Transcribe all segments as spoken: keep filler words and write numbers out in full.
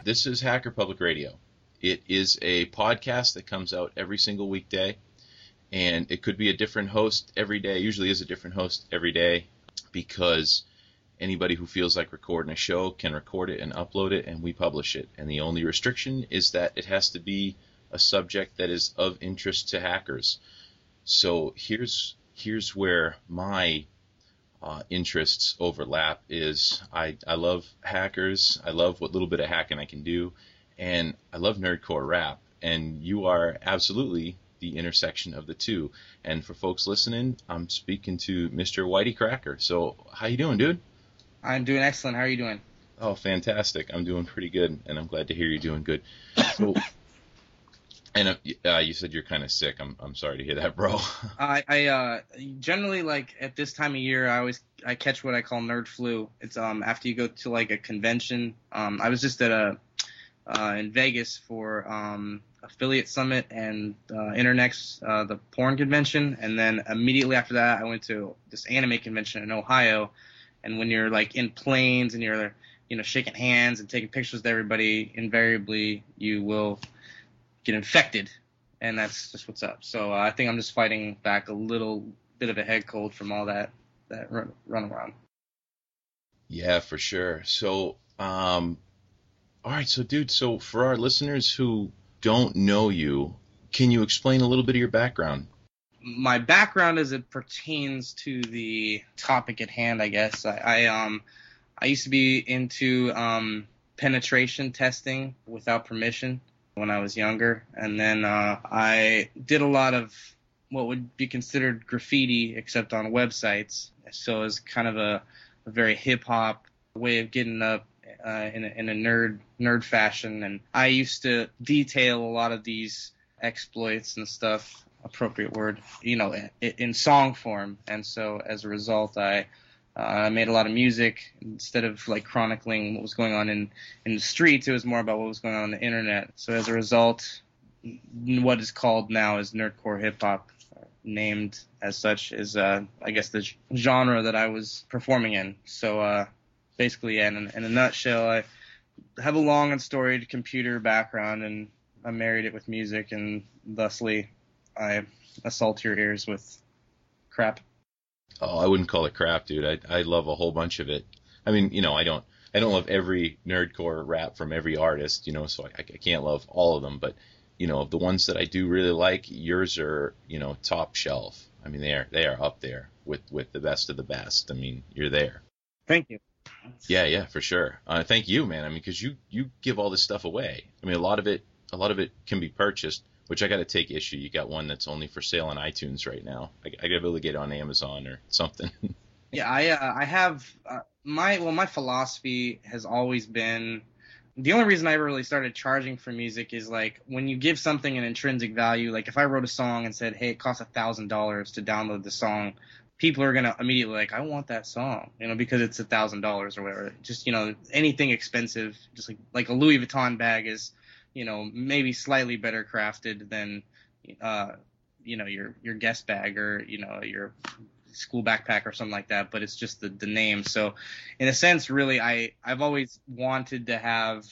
This is Hacker Public Radio. It is a podcast that comes out every single weekday, and it could be a different host every day. Usually is a different host every day because anybody who feels like recording a show can record it and upload it, and we publish it. And the only restriction is that it has to be a subject that is of interest to hackers. So here's here's where my uh, interests overlap. Is I, I love hackers. I love what little bit of hacking I can do, and I love nerdcore rap. And you are absolutely the intersection of the two. And for folks listening, I'm speaking to Mister Whitey Cracker. So how you doing, dude? I'm doing excellent. How are you doing? Oh, fantastic. I'm doing pretty good, and I'm glad to hear you're doing good. So, and uh, you said you're kind of sick. I'm I'm sorry to hear that, bro. I I uh, generally, like, at this time of year, I always I catch what I call nerd flu. It's um after you go to like a convention. Um, I was just at a uh, in Vegas for um Affiliate Summit and uh, Internext, uh, the porn convention, and then immediately after that, I went to this anime convention in Ohio. And when you're like in planes and you're, you know, shaking hands and taking pictures with everybody, invariably you will get infected, and that's just what's up. So uh, I think I'm just fighting back a little bit of a head cold from all that that run, run around. Yeah, for sure. So, um, all right, so dude, so for our listeners who don't know you, can you explain a little bit of your background? My background as it pertains to the topic at hand, I guess. I, I um I used to be into um penetration testing without permission when I was younger, and then uh, I did a lot of what would be considered graffiti, except on websites. So it was kind of a, a very hip hop way of getting up uh, in a, in a nerd nerd fashion, and I used to detail a lot of these exploits and stuff. Appropriate word, you know, in, in song form. And so as a result, I uh, made a lot of music. Instead of like chronicling what was going on in, in the streets, it was more about what was going on on the internet. So as a result, what is called now as nerdcore hip hop, named as such, is uh, I guess the genre that I was performing in. So uh, basically, yeah, in, in a nutshell, I have a long and storied computer background, and I married it with music, and thusly I assault your ears with crap. Oh, I wouldn't call it crap, dude. I I love a whole bunch of it. I mean, you know, I don't I don't love every nerdcore rap from every artist, you know, so I, I can't love all of them. But, you know, the ones that I do really like, yours are, you know, top shelf. I mean, they are they are up there with, with the best of the best. I mean, you're there. Thank you. Yeah, yeah, for sure. Uh, thank you, man. I mean, because you, you give all this stuff away. I mean, a lot of it a lot of it can be purchased. Which I got to take issue. You got one that's only for sale on iTunes right now. I, I got to be able to get it on Amazon or something. Yeah, I uh, I have uh, my well my philosophy has always been, the only reason I ever really started charging for music is like when you give something an intrinsic value. Like if I wrote a song and said, hey, it costs a thousand dollars to download the song, people are gonna immediately like, I want that song, you know, because it's a thousand dollars or whatever. Just, you know, anything expensive, just like like a Louis Vuitton bag is, you know, maybe slightly better crafted than, uh, you know, your your guest bag or, you know, your school backpack or something like that. But it's just the, the name. So in a sense, really, I, I've always wanted to have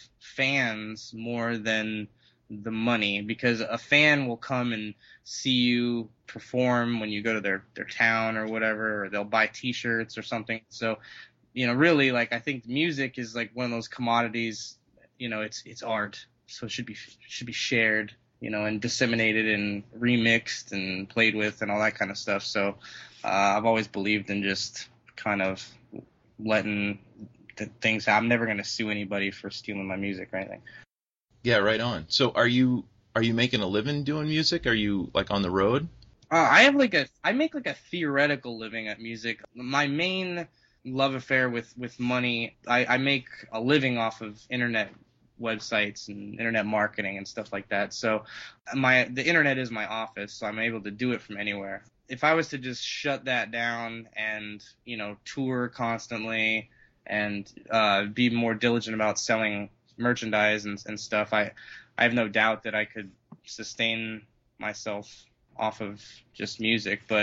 fans more than the money, because a fan will come and see you perform when you go to their, their town or whatever, or they'll buy T-shirts or something. So, you know, really, like, I think music is like one of those commodities, you know, it's it's art. So it should be should be shared, you know, and disseminated and remixed and played with and all that kind of stuff. So uh, I've always believed in just kind of letting the things happen. I'm never going to sue anybody for stealing my music or anything. Yeah, right on. So are you are you making a living doing music? Are you like on the road? Uh, I have like a I make like a theoretical living at music. My main love affair with with money, I, I make a living off of internet websites and internet marketing and stuff like that. So my the internet is my office, so I'm able to do it from anywhere. If I was to just shut that down and, you know, tour constantly and uh, be more diligent about selling merchandise and, and stuff, I I have no doubt that I could sustain myself off of just music. But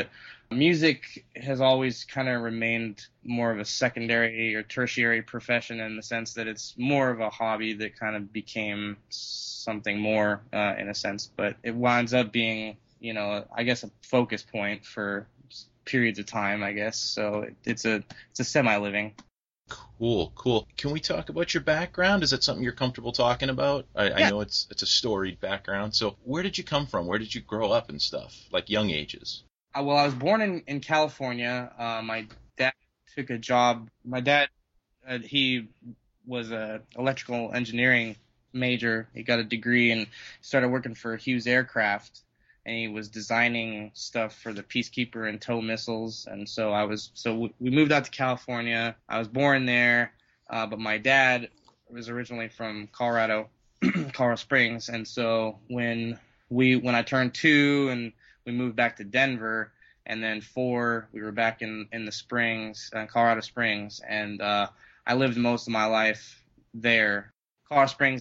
Music has always kind of remained more of a secondary or tertiary profession in the sense that it's more of a hobby that kind of became something more uh, in a sense, but it winds up being, you know, I guess a focus point for periods of time, I guess. So it, it's a it's a semi-living. Cool, cool. Can we talk about your background? Is that something you're comfortable talking about? I, Yeah. I know it's it's a storied background. So where did you come from? Where did you grow up and stuff? Like young ages? Uh, well, I was born in, in California. Uh, my dad took a job. My dad, uh, he was a electrical engineering major. He got a degree and started working for Hughes Aircraft. And he was designing stuff for the Peacekeeper and tow missiles. And so I was, so we moved out to California. I was born there, uh, but my dad was originally from Colorado, Colorado Springs. And so when we, when I turned two and we moved back to Denver, and then four, we were back in, in the Springs, uh, Colorado Springs. And, uh, I lived most of my life there. Colorado Springs,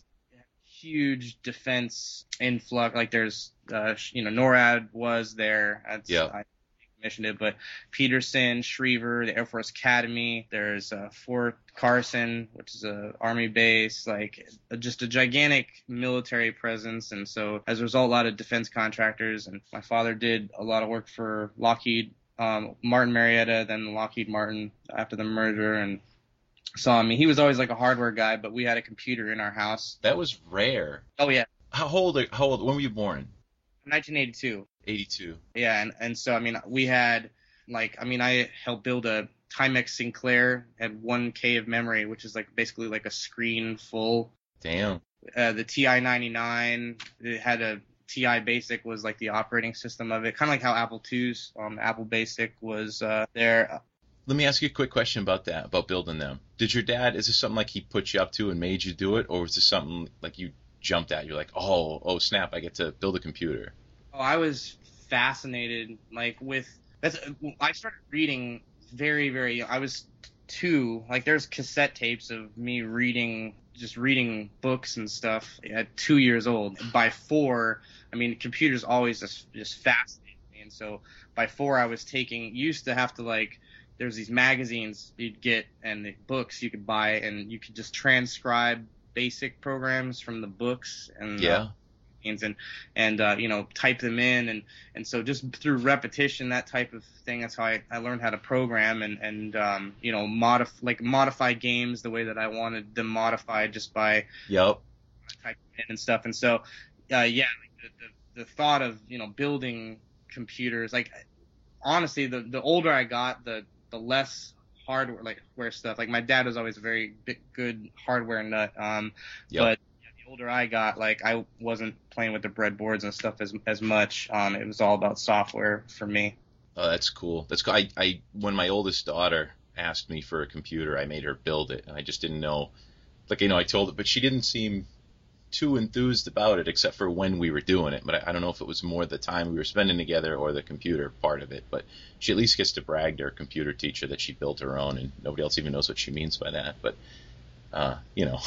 huge defense influx. Like there's, uh, you know, NORAD was there. That's, Yeah. I mentioned it, but Peterson, Schriever, the Air Force Academy. There's uh, Fort Carson, which is a Army base. Like just a gigantic military presence. And so as a result, a lot of defense contractors. And my father did a lot of work for Lockheed um, Martin Marietta, then Lockheed Martin after the merger. And so, I mean, he was always like a hardware guy, but we had a computer in our house. That was rare. Oh, yeah. How old? Are, how old? When were you born? nineteen eighty-two. eighty-two. Yeah, and, and so, I mean, we had, like, I mean, I helped build a Timex Sinclair at one K of memory, which is, like, basically like a screen full. Damn. Uh, the T I ninety-nine, it had a T I Basic was, like, the operating system of it. Kind of like how Apple twos, um, Apple Basic was uh, there. Let me ask you a quick question about that, about building them. Did your dad, is this something like he put you up to and made you do it, or was this something like you jumped at? You're like, oh, oh, snap, I get to build a computer. Oh, I was fascinated, like, with, that's, I started reading very, very, I was two, like, there's cassette tapes of me reading, just reading books and stuff at two years old. By four, I mean, computers always just, just fascinated me, and so by four I was taking, used to have to, like, there's these magazines you'd get and the books you could buy, and you could just transcribe basic programs from the books and Yeah. uh, and and uh, you know, type them in, and and so just through repetition, that type of thing, that's how I, I learned how to program and and um, you know, modif like modify games the way that I wanted them modified just by Yep. typing in and stuff. And so uh, yeah, like the, the the thought of, you know, building computers, like honestly, the the older I got, the the less hardware, like where stuff. Like my dad was always a very big, good hardware nut. Um, Yep. but yeah, the older I got, like I wasn't playing with the breadboards and stuff as as much. Um, it was all about software for me. Oh, that's cool. That's cool. I, I, when my oldest daughter asked me for a computer, I made her build it, and I just didn't know. Like, you know, I told her, but she didn't seem too enthused about it, except for when we were doing it. But I, I don't know if it was more the time we were spending together or the computer part of it. But she at least gets to brag to her computer teacher that she built her own, and nobody else even knows what she means by that. But, uh, you know.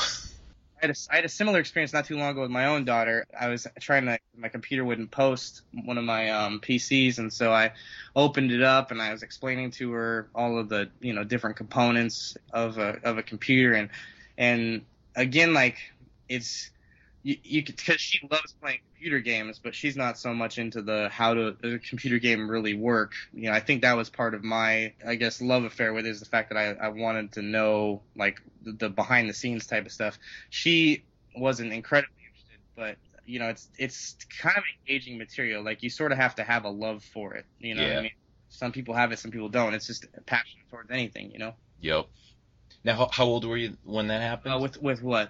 I had, a, I had a similar experience not too long ago with my own daughter. I was trying to, my computer wouldn't post one of my um, P Cs, and so I opened it up and I was explaining to her all of the, you know, different components of a of a computer, and and again, like, it's you, you could, because she loves playing computer games, but she's not so much into the how to the computer game really work. You know, I think that was part of my, I guess, love affair with it, is the fact that I, I wanted to know, like, the, the behind the scenes type of stuff. She wasn't incredibly interested, but you know, it's it's kind of engaging material. Like, you sort of have to have a love for it. You know Yeah. what I mean? Some people have it, some people don't. It's just a passion towards anything, you know. Yep. Now, how, how old were you when that happened? Uh, with with what?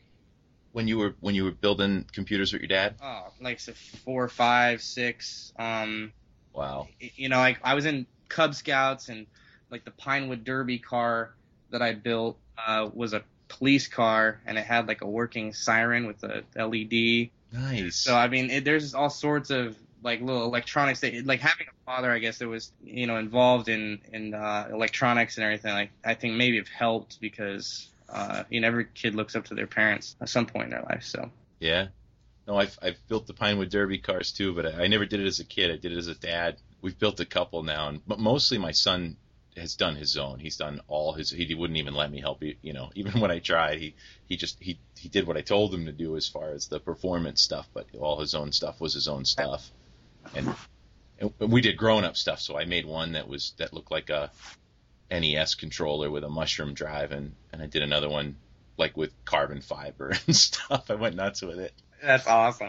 when you were when you were building computers with your dad? Oh, like so four, five, six. Um, Wow. you know, like I was in Cub Scouts, and like the Pinewood Derby car that I built uh, was a police car, and it had like a working siren with a L E D. Nice. So I mean, it, there's all sorts of like little electronics that, like, having a father, I guess, that was, you know, involved in in uh, electronics and everything. Like, I think maybe have helped because uh, you know, every kid looks up to their parents at some point in their life. So Yeah. No, I've I've built the Pinewood Derby cars too, but I, I never did it as a kid. I did it as a dad we've built a couple now, and but mostly my son has done his own. He's done all his. He wouldn't even let me help. You you know, even when I tried, he he just he he did what I told him to do as far as the performance stuff. But all his own stuff was his own stuff, and, and we did grown up stuff. So I made one that was that looked like a N E S controller with a mushroom drive, and and I did another one like with carbon fiber and stuff. I went nuts with it. That's awesome.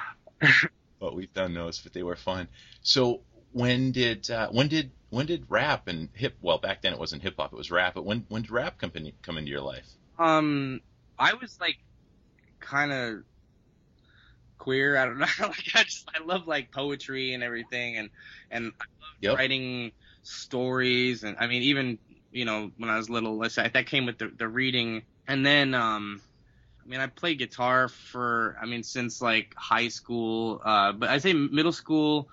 But we've done those, but they were fun. So when did uh, when did when did rap and hip? Well, back then it wasn't hip hop; it was rap. But when when did rap come in, come into your life? Um, I was like kind of queer. I don't know. Like I just I love like poetry and everything, and and I love Yep. writing stories. And I mean, even you know when I was little, let's say that came with the the reading, and then um. I mean, I played guitar for, I mean, since like high school, uh, but I'd say middle school,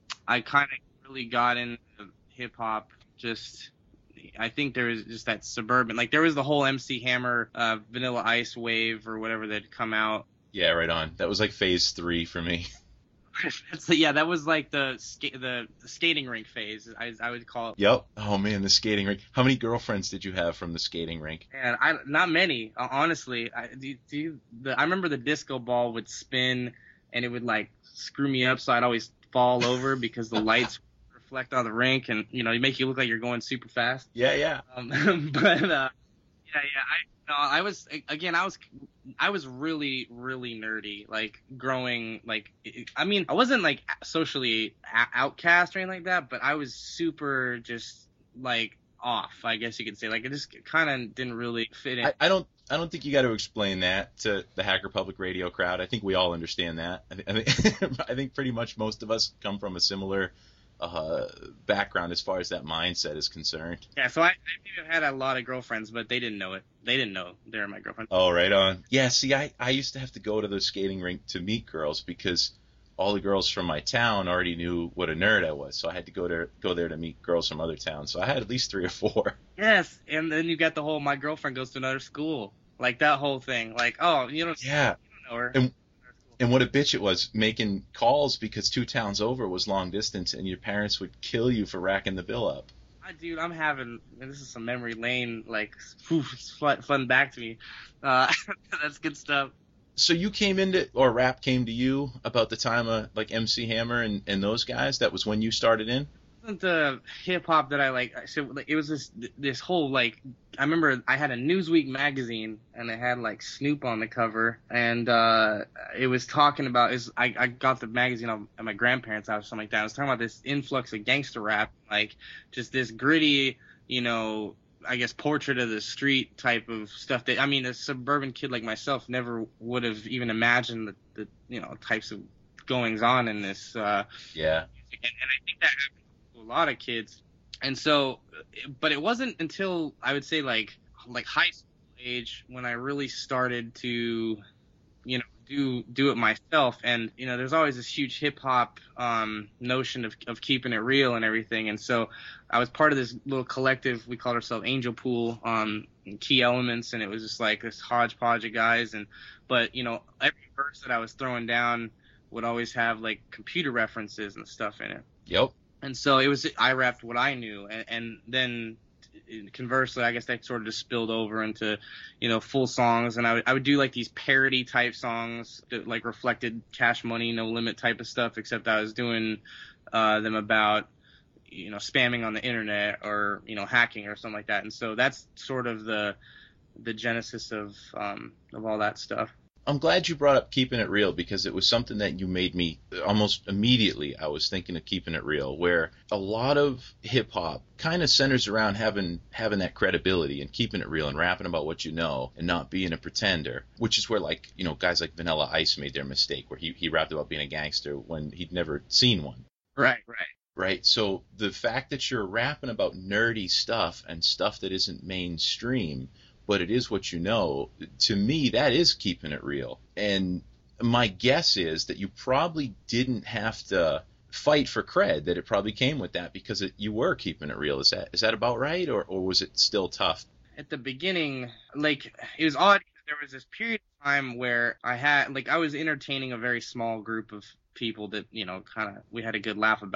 I kind of really got into hip hop. Just, I think there was just that suburban, like there was the whole M C Hammer, uh, Vanilla Ice wave or whatever that had come out. Yeah, right on. That was like phase three for me. That's yeah, that was like the ska- the, the skating rink phase, I, I would call it. Yep. Oh man, the skating rink. How many girlfriends did you have from the skating rink? And I not many, uh, honestly. I do, do you, the I remember the disco ball would spin and it would like screw me up, so I'd always fall over because the lights reflect on the rink, and you know, you make you look like you're going super fast. Yeah, yeah. Um, but uh, yeah, yeah. I no, I was again. I was I was really really nerdy. Like growing, like I mean, I wasn't like socially outcast or anything like that, but I was super just like off, I guess you could say. Like it just kind of didn't really fit in. I, I don't. I don't think you got to explain that to the Hacker Public Radio crowd. I think we all understand that. I, th- I think I think pretty much most of us come from a similar uh, background as far as that mindset is concerned. Yeah, so I, I had a lot of girlfriends, but they didn't know it. They didn't know they were my girlfriend. Oh, right on. Yeah, see, I, I used to have to go to the skating rink to meet girls because all the girls from my town already knew what a nerd I was, so I had to go there go there to meet girls from other towns. So I had at least three or four. Yes, and then you got the whole my girlfriend goes to another school, like that whole thing. Like, oh, you don't, Yeah. you don't know her. And, and what a bitch it was making calls because two towns over was long distance, and your parents would kill you for racking the bill up. I, dude, I'm having this is some memory lane, like whew, it's fun, fun back to me. Uh, that's good stuff. So you came into, or rap came to you about the time of like M C Hammer and, and those guys? That was when you started in? It wasn't the hip hop that I like. So like, it was this this whole like I remember I had a Newsweek magazine and it had like Snoop on the cover, and uh, it was talking about is I, I got the magazine at my grandparents' house or something like that. It was talking about this influx of gangster rap, like just this gritty, you know, I guess portrait of the street type of stuff that I mean a suburban kid like myself never would have even imagined the, the you know types of goings on in this. Uh, Yeah. and, and I think that happened to a lot of kids. And so, but it wasn't until I would say like like high school age when I really started to, you know, do do it myself. And you know, there's always this huge hip hop um, notion of of keeping it real and everything. And so, I was part of this little collective. We called ourselves Angel Pool, um, Key Elements, and it was just like this hodgepodge of guys. And but you know, every verse that I was throwing down would always have like computer references and stuff in it. Yep. And so it was, I rapped what I knew. And, and then conversely, I guess that sort of just spilled over into, you know, full songs. And I would, I would do like these parody type songs that like reflected Cash Money, No Limit type of stuff, except I was doing uh, them about, you know, spamming on the internet or, you know, hacking or something like that. And so that's sort of the, the genesis of, um, of all that stuff. I'm glad you brought up keeping it real because it was something that you made me almost immediately. I was thinking of keeping it real, where a lot of hip hop kind of centers around having having that credibility and keeping it real and rapping about what you know and not being a pretender, which is where like, you know, guys like Vanilla Ice made their mistake where he, he rapped about being a gangster when he'd never seen one. Right, right. Right. So the fact that you're rapping about nerdy stuff and stuff that isn't mainstream, but it is what you know, to me, that is keeping it real. And my guess is that you probably didn't have to fight for cred, that it probably came with that because it, you were keeping it real. Is that is that about right, or, or was it still tough? At the beginning, like, it was odd because there was this period of time where I had, like, I was entertaining a very small group of people that, you know, kind of, we had a good laugh about it.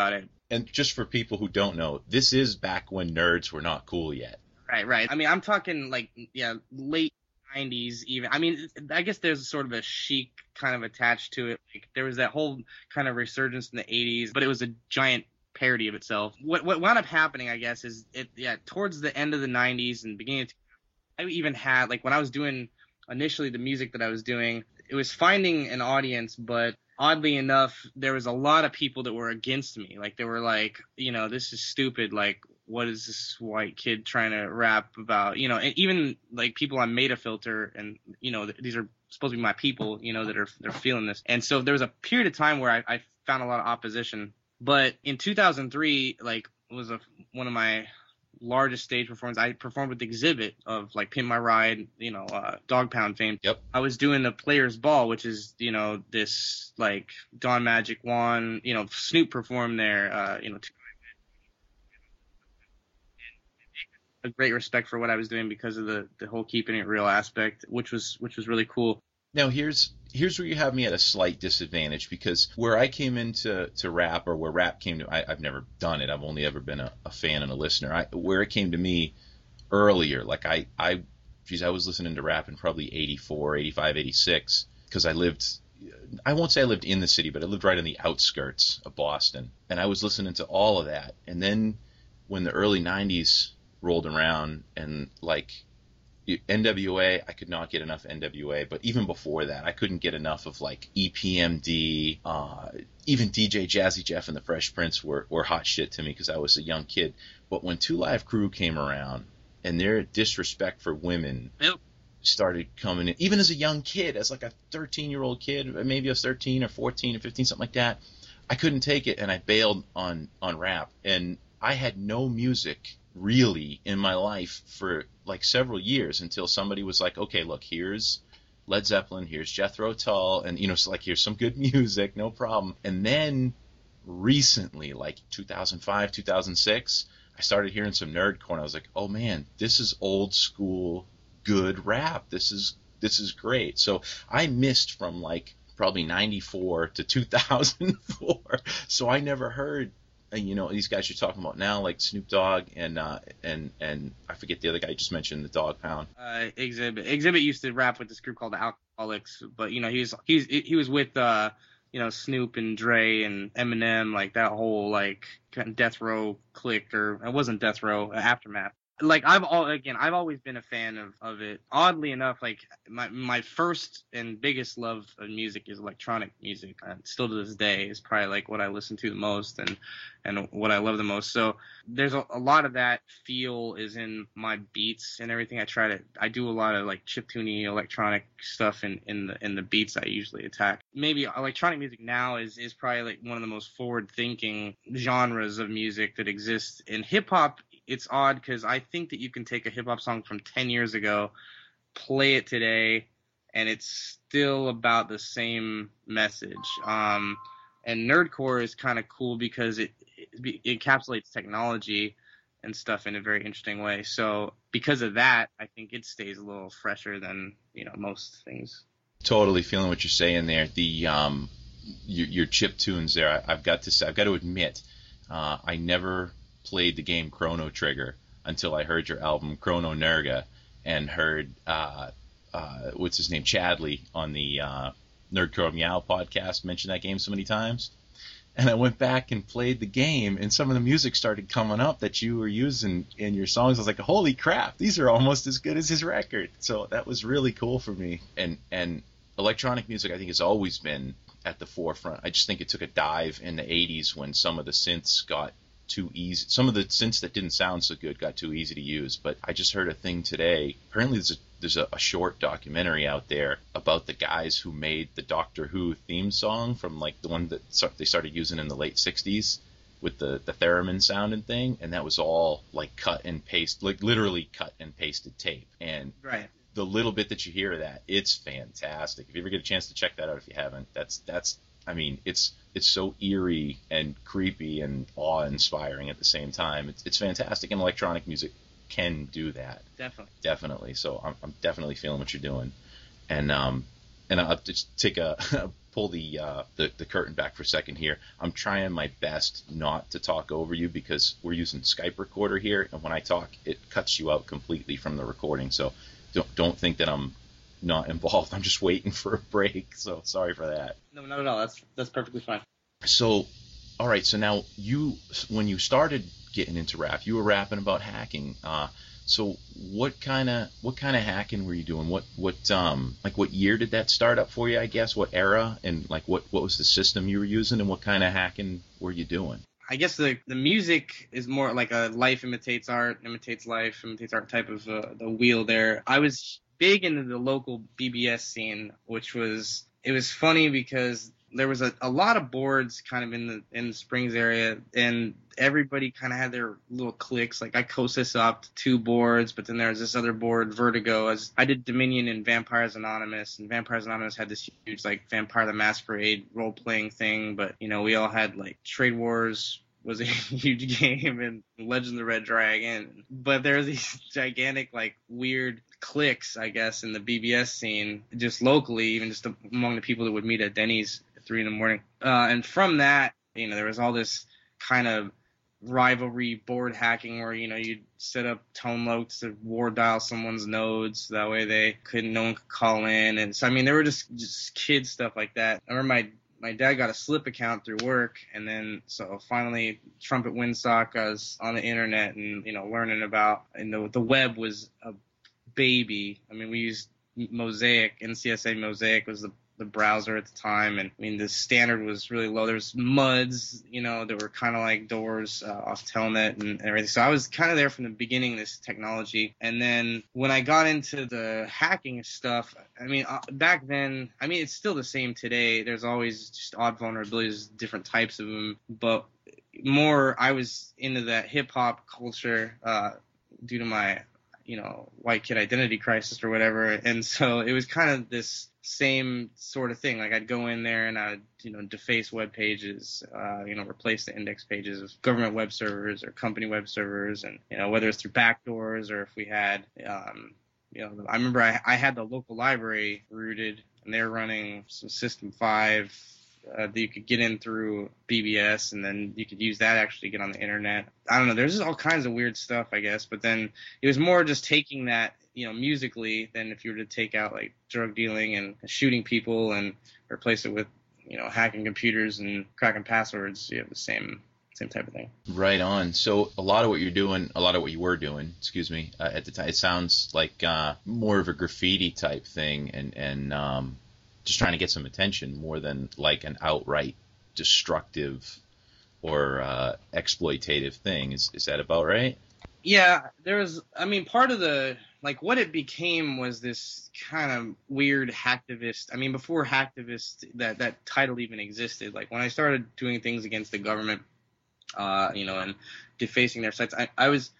And just for people who don't know, this is back when nerds were not cool yet. Right, right. I mean, I'm talking like, yeah, late nineties even. I mean, I guess there's sort of a chic kind of attached to it. Like, there was that whole kind of resurgence in the eighties, but it was a giant parody of itself. What what wound up happening, I guess, is it yeah towards the end of the nineties and beginning of, I even had, like, when I was doing initially the music that I was doing, it was finding an audience, but oddly enough, there was a lot of people that were against me. Like, they were like, you know, this is stupid. Like, what is this white kid trying to rap about? You know, and even like people on Metafilter, and you know, these are supposed to be my people, you know, that are they're feeling this. And so there was a period of time where I, I found a lot of opposition. But in two thousand three, like, was a one of my largest stage performance. I performed with Exhibit of like Pimp My Ride, you know, uh, Dog Pound fame. Yep. I was doing the Players Ball, which is, you know, this like Don Magic Juan, you know, Snoop performed there, uh, you know, a great respect for what I was doing because of the, the whole keeping it real aspect, which was, which was really cool. Now here's here's where you have me at a slight disadvantage, because where I came into to rap, or where rap came to, I, I've never done it. I've only ever been a, a fan and a listener. I, where it came to me earlier, like I, I, geez, I was listening to rap in probably eighty-four, eighty-five, eighty-six, because I lived, I won't say I lived in the city, but I lived right on the outskirts of Boston, and I was listening to all of that. And then when the early nineties rolled around, and like N W A, I could not get enough N W A, but even before that, I couldn't get enough of like E P M D, uh, even D J Jazzy Jeff and the Fresh Prince were, were hot shit to me because I was a young kid. But when Two Live Crew came around and their disrespect for women Yep. started coming in, even as a young kid, as like a thirteen-year-old kid, maybe I was thirteen or fourteen or fifteen, something like that, I couldn't take it, and I bailed on, on rap. And I had no music really in my life for like several years until somebody was like, okay, look, here's Led Zeppelin, here's Jethro Tull, and you know, it's like, here's some good music, no problem. And then recently, like two thousand five, two thousand six, I started hearing some nerdcore, and I was like, oh man, this is old school good rap. This is this is great. So I missed from like probably ninety-four to two thousand four. So I never heard, you know, these guys you're talking about now, like Snoop Dogg and uh, and and I forget the other guy you just mentioned, the Dog Pound. Uh, Exhibit. Exhibit used to rap with this group called the Alcoholics, but you know, he's he's he was with uh, you know, Snoop and Dre and Eminem, like that whole like kind of Death Row clique, or it wasn't Death Row, Aftermath. Like I've all again, I've always been a fan of, of it. Oddly enough, like my my first and biggest love of music is electronic music. And still to this day is probably like what I listen to the most and and what I love the most. So there's a, a lot of that feel is in my beats and everything. I try to I do a lot of like chiptune electronic stuff in, in the in the beats I usually attack. Maybe electronic music now is is probably like one of the most forward thinking genres of music that exists. In hip hop, it's odd because I think that you can take a hip-hop song from ten years ago, play it today, and it's still about the same message. Um, and nerdcore is kind of cool because it, it, it encapsulates technology and stuff in a very interesting way. So because of that, I think it stays a little fresher than, you know, most things. Totally feeling what you're saying there. The um, your, your chip tunes there, I, I've got to say, I've got to admit, uh, I never played the game Chrono Trigger until I heard your album Chrono Nerga and heard uh, uh, what's his name, Chadley, on the uh, Nerdcore Meow podcast mention that game so many times. And I went back and played the game, and some of the music started coming up that you were using in your songs. I was like, holy crap, these are almost as good as his record. So that was really cool for me. And and electronic music, I think, has always been at the forefront. I just think it took a dive in the eighties when some of the synths got too easy. Some of the synths that didn't sound so good got too easy to use. But I just heard a thing today. Apparently there's a there's a, a short documentary out there about the guys who made the Doctor Who theme song from like the one that they started using in the late sixties with the, the theremin sound and thing. And that was all like cut and paste, like literally cut and pasted tape. And right. The little bit that you hear of that, it's fantastic. If you ever get a chance to check that out, if you haven't, that's that's I mean, it's it's so eerie and creepy and awe-inspiring at the same time. It's it's fantastic, and electronic music can do that. Definitely. Definitely. So I'm I'm definitely feeling what you're doing, and um and I'll just take a pull the, uh, the the curtain back for a second here. I'm trying my best not to talk over you because we're using Skype recorder here, and when I talk, it cuts you out completely from the recording. So don't don't think that I'm not involved. I'm just waiting for a break. So sorry for that. No, not at all. That's that's perfectly fine. So, all right. So now you, when you started getting into rap, you were rapping about hacking. Uh, so what kind of what kind of hacking were you doing? What what um like what year did that start up for you? I guess what era, and like what what was the system you were using, and what kind of hacking were you doing? I guess the the music is more like a life imitates art, imitates life, imitates art type of uh, the wheel there. I was big into the local B B S scene, which was it was funny because there was a, a lot of boards kind of in the in the Springs area, and everybody kind of had their little cliques. Like I co-sys up two boards, but then there was this other board, Vertigo. As I did Dominion and Vampires Anonymous, and Vampires Anonymous had this huge like Vampire the Masquerade role playing thing. But you know, we all had like Trade Wars was a huge game, and Legend of the Red Dragon. But there were these gigantic like weird cliques, I guess, in the B B S scene, just locally, even just among the people that would meet at Denny's at three in the morning. Uh, and from that, you know, there was all this kind of rivalry board hacking where, you know, you'd set up tone locks to war dial someone's nodes. That way they couldn't, no one could call in. And so, I mean, there were just, just kid stuff like that. I remember my, my dad got a Slip account through work. And then, so finally Trumpet Windsock, I was on the internet and, you know, learning about, and the, the web was a baby. I mean, we used Mosaic, N C S A Mosaic was the the browser at the time, and I mean the standard was really low. There's MUDs, you know, that were kind of like doors uh, off Telnet and everything. So I was kind of there from the beginning of this technology. And then when I got into the hacking stuff, I mean uh, back then, I mean it's still the same today. There's always just odd vulnerabilities, different types of them, but more I was into that hip hop culture uh, due to my, you know, white kid identity crisis or whatever. And so it was kind of this same sort of thing. Like I'd go in there and I'd, you know, deface web pages, uh, you know, replace the index pages of government web servers or company web servers. And, you know, whether it's through backdoors or if we had, um, you know, I remember I, I had the local library rooted and they were running some System five Uh, that you could get in through B B S, and then you could use that actually to get on the internet. I don't know. There's just all kinds of weird stuff, I guess. But then it was more just taking that, you know, musically than if you were to take out like drug dealing and shooting people and replace it with, you know, hacking computers and cracking passwords. You have the same same type of thing. Right on. So a lot of what you're doing, a lot of what you were doing, excuse me, uh, at the time, it sounds like uh, more of a graffiti type thing, and and um, just trying to get some attention more than like an outright destructive or uh, exploitative thing. Is is that about right? Yeah, there was, I mean, part of the, like, what it became was this kind of weird hacktivist. I mean, before hacktivist, that, that title even existed. Like, when I started doing things against the government, uh, you know, and defacing their sites, I, I was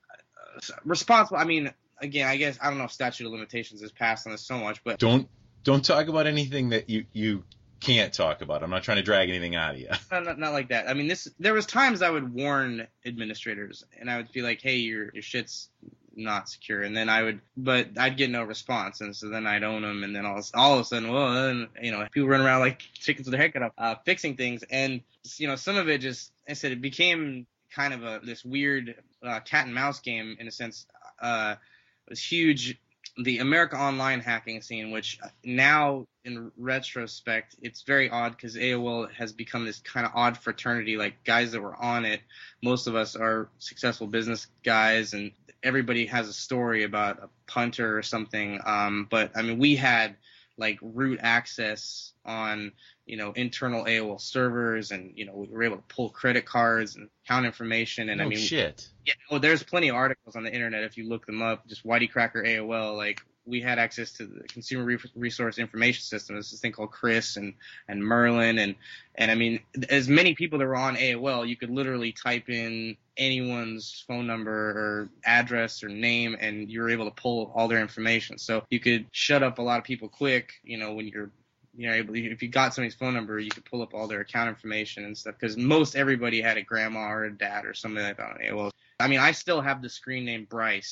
responsible. I mean, again, I guess, I don't know if statute of limitations is passed on this so much, but... Don't Don't talk about anything that you, you can't talk about. I'm not trying to drag anything out of you. No, not, not like that. I mean, this. There was times I would warn administrators, and I would be like, "Hey, your your shit's not secure," and then I would, but I'd get no response, and so then I'd own them, and then all all of a sudden, well, then, you know, people run around like chickens with their head cut off, uh, fixing things, and you know, some of it just, I said, it became kind of a this weird uh, cat and mouse game in a sense. Uh, it was huge. The America Online hacking scene, which now in retrospect, it's very odd because A O L has become this kind of odd fraternity, like guys that were on it. Most of us are successful business guys, and everybody has a story about a punter or something. Um, but I mean, we had like root access on, you know, internal A O L servers, and, you know, we were able to pull credit cards and account information. And oh, I mean, shit. Yeah, well, there's plenty of articles on the internet if you look them up. Just Whitey Cracker A O L, like we had access to the Consumer Re- Resource Information System. There's this thing called Chris and and Merlin, and and I mean, as many people that were on A O L, you could literally type in anyone's phone number or address or name, and you were able to pull all their information. So you could shut up a lot of people quick, you know, when you're you know, able, if you got somebody's phone number, you could pull up all their account information and stuff, because most everybody had a grandma or a dad or something like that on A O L. I mean, I still have the screen name Bryce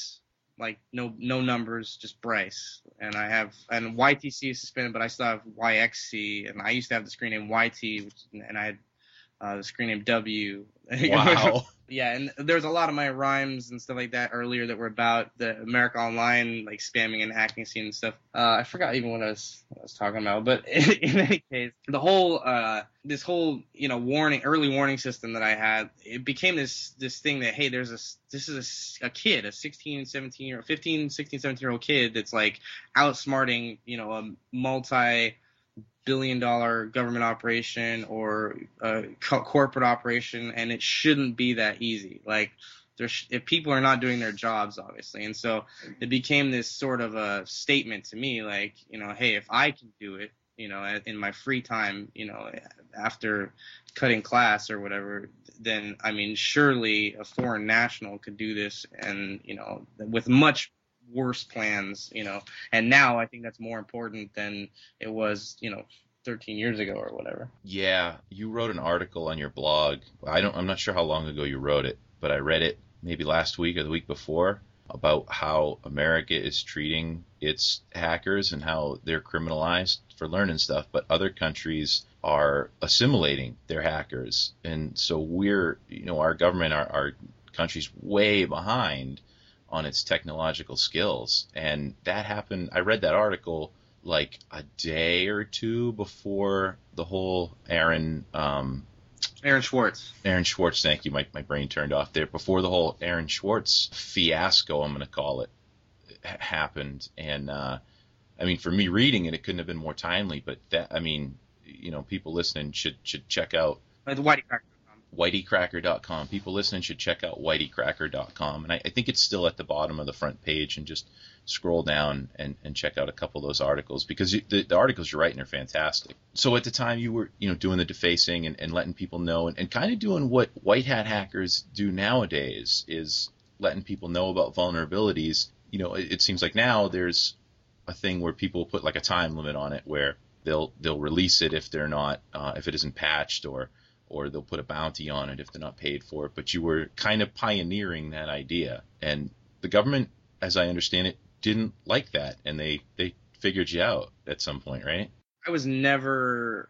like no no numbers, just Bryce. And I have and Y T C is suspended, but I still have Y X C, and I used to have the screen name Y T, which, and I had uh, the screen name W. Wow. Yeah, and there's a lot of my rhymes and stuff like that earlier that were about the America Online, like spamming and hacking scene and stuff. Uh, I forgot even what I was, what I was talking about, but in, in any case, the whole, uh, this whole, you know, warning, early warning system that I had, it became this, this thing that, hey, there's a, this is a, a kid, a sixteen, seventeen year, fifteen, sixteen, seventeen year old kid that's like outsmarting, you know, a multi billion dollar government operation or a co- corporate operation, and it shouldn't be that easy. Like, there's, if people are not doing their jobs, obviously. And so it became this sort of a statement to me, like, you know, hey, if I can do it, you know, in my free time, you know, after cutting class or whatever, then, I mean, surely a foreign national could do this, and, you know, with much worse plans, you know, and now I think that's more important than it was, you know, thirteen years ago or whatever. Yeah, you wrote an article on your blog. I don't I'm not sure how long ago you wrote it, but I read it maybe last week or the week before about how America is treating its hackers and how they're criminalized for learning stuff, but other countries are assimilating their hackers. And so we're, you know, our government, our, our country's way behind on its technological skills. And that happened, I read that article like a day or two before the whole Aaron um, Aaron Swartz. Aaron Swartz, thank you, my, my brain turned off there. Before the whole Aaron Swartz fiasco, I'm going to call it, happened. And, uh, I mean, for me reading it, it couldn't have been more timely, but that, I mean, you know, people listening should, should check out Like the Whitey Cracker. whitey cracker dot com. People listening should check out whitey cracker dot com. And I, I think it's still at the bottom of the front page, and just scroll down and, and check out a couple of those articles, because you, the, the articles you're writing are fantastic. So at the time you were, you know, doing the defacing and, and letting people know, and, and kind of doing what white hat hackers do nowadays, is letting people know about vulnerabilities. You know, it, it seems like now there's a thing where people put like a time limit on it, where they'll they'll release it if they're not uh, if it isn't patched, or or they'll put a bounty on it if they're not paid for it. But you were kind of pioneering that idea, and the government, as I understand it, didn't like that, and they, they figured you out at some point, right? I was never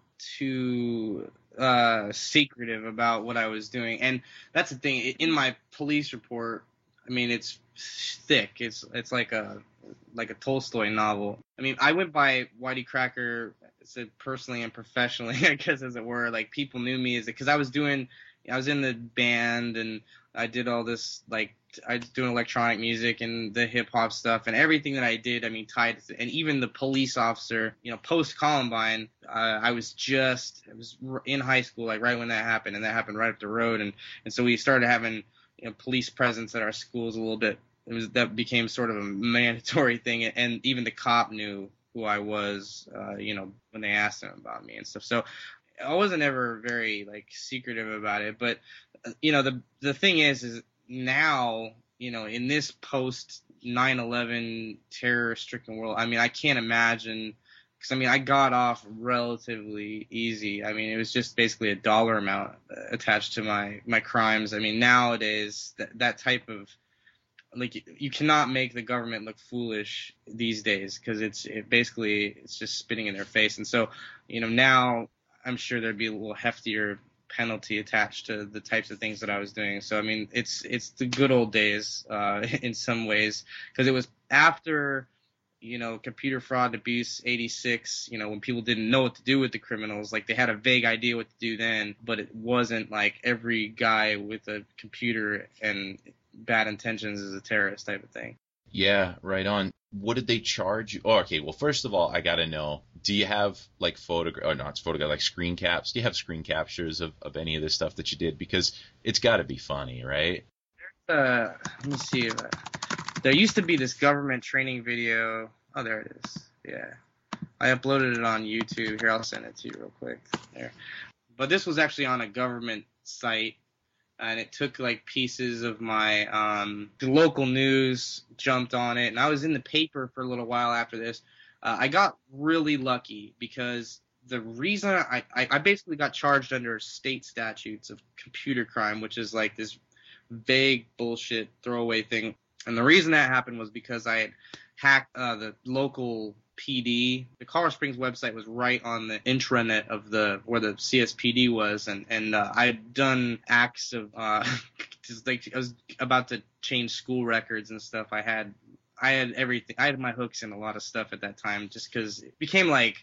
too uh, secretive about what I was doing, and that's the thing. In my police report, I mean, it's thick. It's it's like a like a Tolstoy novel. I mean, I went by Whitey Cracker, said personally and professionally, I guess, as it were. Like, people knew me as because I was doing, I was in the band, and I did all this, like, I was doing electronic music and the hip hop stuff, and everything that I did, I mean, tied to, and even the police officer, you know, post Columbine, uh, I was just, I was in high school, like right when that happened, and that happened right up the road, and, and so we started having, you know, police presence at our schools a little bit. It was, that became sort of a mandatory thing, and even the cop knew who I was, uh, you know, when they asked him about me and stuff. So I wasn't ever very, like, secretive about it. But, uh, you know, the the thing is, is now, you know, in this post nine eleven terror-stricken world, I mean, I can't imagine, because, I mean, I got off relatively easy. I mean, it was just basically a dollar amount attached to my, my crimes. I mean, nowadays, that that type of, like, you cannot make the government look foolish these days, because it's it basically it's just spitting in their face. And so, you know, now I'm sure there'd be a little heftier penalty attached to the types of things that I was doing. So, I mean, it's it's the good old days uh, in some ways, because it was after, you know, Computer Fraud Abuse eighty-six, you know, when people didn't know what to do with the criminals. Like, they had a vague idea what to do then, but it wasn't like every guy with a computer and bad intentions is a terrorist type of thing. Yeah, right on. What did they charge you? Oh, okay, well, first of all, I got to know, do you have, like, photograph, or not photograph, like screen caps? Do you have screen captures of, of any of this stuff that you did? Because it's got to be funny, right? Uh, let me see. If I, there used to be this government training video. Oh, there it is. Yeah. I uploaded it on YouTube. Here, I'll send it to you real quick. There. But this was actually on a government site, and it took, like, pieces of my, um, the local news jumped on it, and I was in the paper for a little while after this. Uh, I got really lucky, because the reason I, I, I basically got charged under state statutes of computer crime, which is like this vague bullshit throwaway thing. And the reason that happened was because I had hacked uh, the local P D. The Colorado Springs website was right on the intranet of the where the C S P D was, and and uh, I had done acts of uh, just like I was about to change school records and stuff. I had I had everything. I had my hooks in a lot of stuff at that time, just because it became like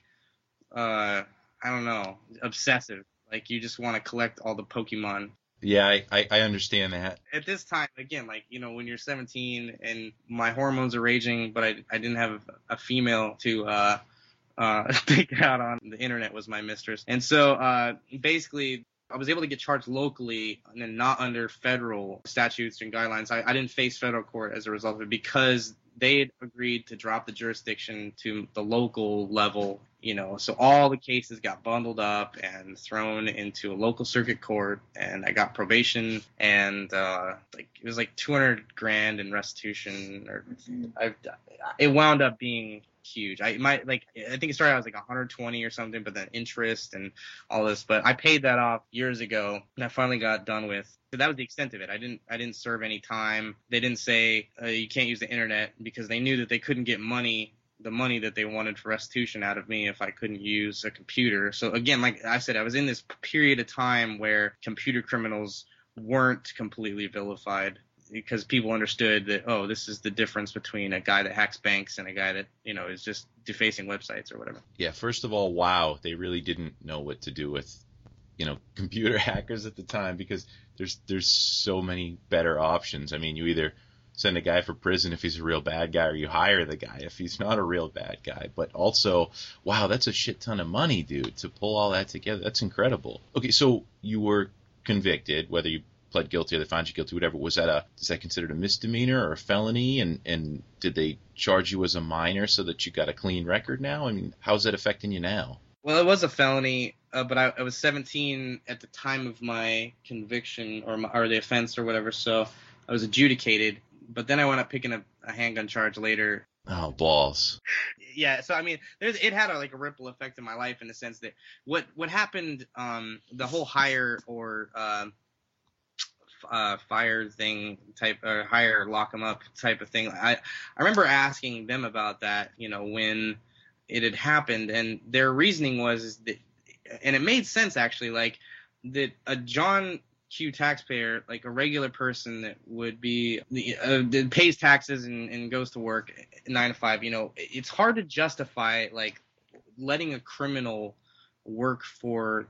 uh, I don't know, obsessive. Like you just want to collect all the Pokemon. Yeah, I, I, I understand that. At this time, again, like, you know, when you're seventeen and my hormones are raging, but I, I didn't have a female to uh, uh, take it out on, the internet was my mistress. And so uh, basically, I was able to get charged locally and not under federal statutes and guidelines. I, I didn't face federal court as a result of it because they had agreed to drop the jurisdiction to the local level, you know, so all the cases got bundled up and thrown into a local circuit court, and I got probation, and uh, like it was like two hundred grand in restitution, or I, it wound up being huge. I might like I think it started out as like one hundred twenty or something, but then interest and all this. But I paid that off years ago, and I finally got done with. So that was the extent of it. I didn't I didn't serve any time. They didn't say uh, you can't use the internet because they knew that they couldn't get money, the money that they wanted for restitution out of me if I couldn't use a computer. So again, like I said, I was in this period of time where computer criminals weren't completely vilified, because people understood that, oh, this is the difference between a guy that hacks banks and a guy that, you know, is just defacing websites or whatever. Yeah, first of all, wow, they really didn't know what to do with, you know, computer hackers at the time, because there's there's so many better options. I mean, you either send a guy for prison if he's a real bad guy, or you hire the guy if he's not a real bad guy. But also, wow, that's a shit ton of money, dude, to pull all that together. That's incredible. Okay, so you were convicted, whether you pled guilty or they found you guilty, whatever. Was that a, is that considered a misdemeanor or a felony? And, and did they charge you as a minor so that you got a clean record now? I mean, how's that affecting you now? Well, it was a felony, uh, but I, I was seventeen at the time of my conviction, or my, or the offense or whatever, so I was adjudicated. But then I wound up picking up a handgun charge later. Oh, balls. Yeah, so I mean, there's it had a, like a ripple effect in my life, in the sense that what what happened, um, the whole hire or uh, uh, fire thing type, or hire lock them up type of thing. I I remember asking them about that, you know, when it had happened, and their reasoning was is that, and it made sense actually, like that a John Q taxpayer, like a regular person that would be uh, that pays taxes and, and goes to work nine to five, you know, it's hard to justify like letting a criminal work for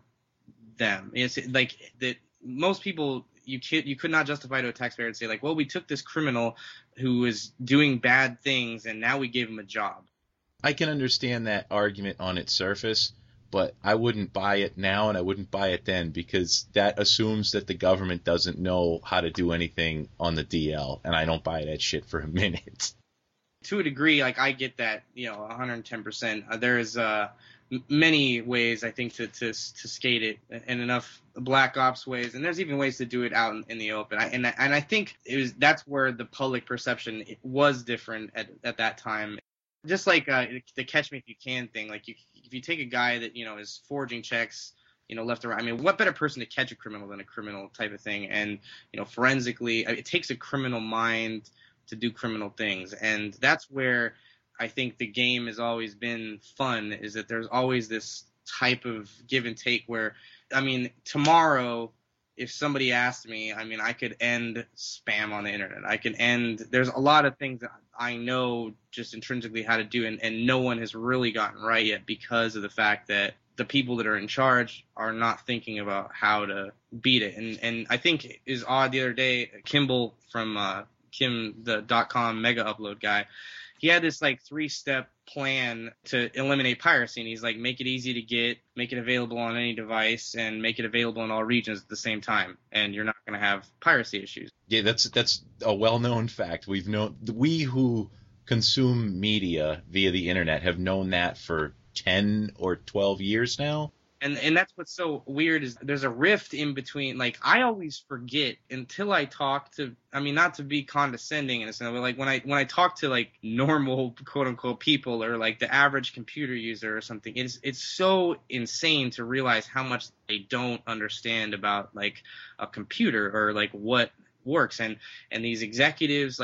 them. It's like that most people, you could you could not justify to a taxpayer and say like, well, we took this criminal who was doing bad things and now we gave him a job. I can understand that argument on its surface, but I wouldn't buy it now and I wouldn't buy it then, because that assumes that the government doesn't know how to do anything on the D L, and I don't buy that shit for a minute. To a degree, like I get that, you know, one hundred ten percent. Uh, there's uh, m- many ways, I think, to, to to skate it, and enough black ops ways, and there's even ways to do it out in, in the open. I, and I, and I think it was that's where the public perception was different at at that time. Just like uh, the catch me if you can thing, like you, if you take a guy that, you know, is forging checks, you know, left or right, I mean, what better person to catch a criminal than a criminal type of thing? And, you know, forensically, it takes a criminal mind to do criminal things. And that's where I think the game has always been fun, is that there's always this type of give and take where, I mean, tomorrow, if somebody asked me, I mean, I could end spam on the internet. I can end, there's a lot of things that I know just intrinsically how to do, and, and no one has really gotten right yet, because of the fact that the people that are in charge are not thinking about how to beat it. And and I think it is odd, the other day, Kimball from uh, Kim, the dot-com mega upload guy, he had this like three-step plan to eliminate piracy, and he's like, make it easy to get, make it available on any device, and make it available in all regions at the same time, and you're not going to have piracy issues. Yeah, that's that's a well-known fact. We've known, we who consume media via the internet have known that for ten or twelve years now. And and that's what's so weird, is there's a rift in between. Like, I always forget until I talk to, I mean, not to be condescending in a sense, but like when I when I talk to like normal quote unquote people, or like the average computer user or something, it's it's so insane to realize how much they don't understand about like a computer, or like what works. And and these executives, like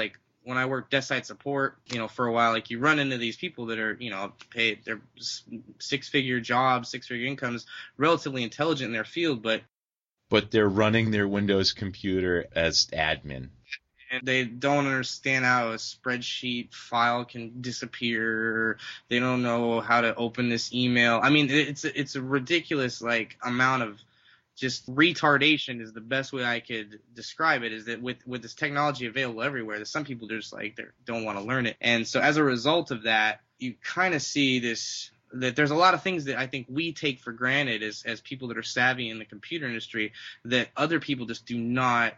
when I worked desk side support, you know, for a while, like you run into these people that are, you know, paid their six figure jobs, six figure incomes, relatively intelligent in their field, but but they're running their Windows computer as admin. And they don't understand how a spreadsheet file can disappear. They don't know how to open this email. I mean, it's a, it's a ridiculous like amount of just retardation is the best way I could describe it. Is that with with this technology available everywhere, that some people just like they don't want to learn it, and so as a result of that, you kind of see this. That there's a lot of things that I think we take for granted as as people that are savvy in the computer industry that other people just do not.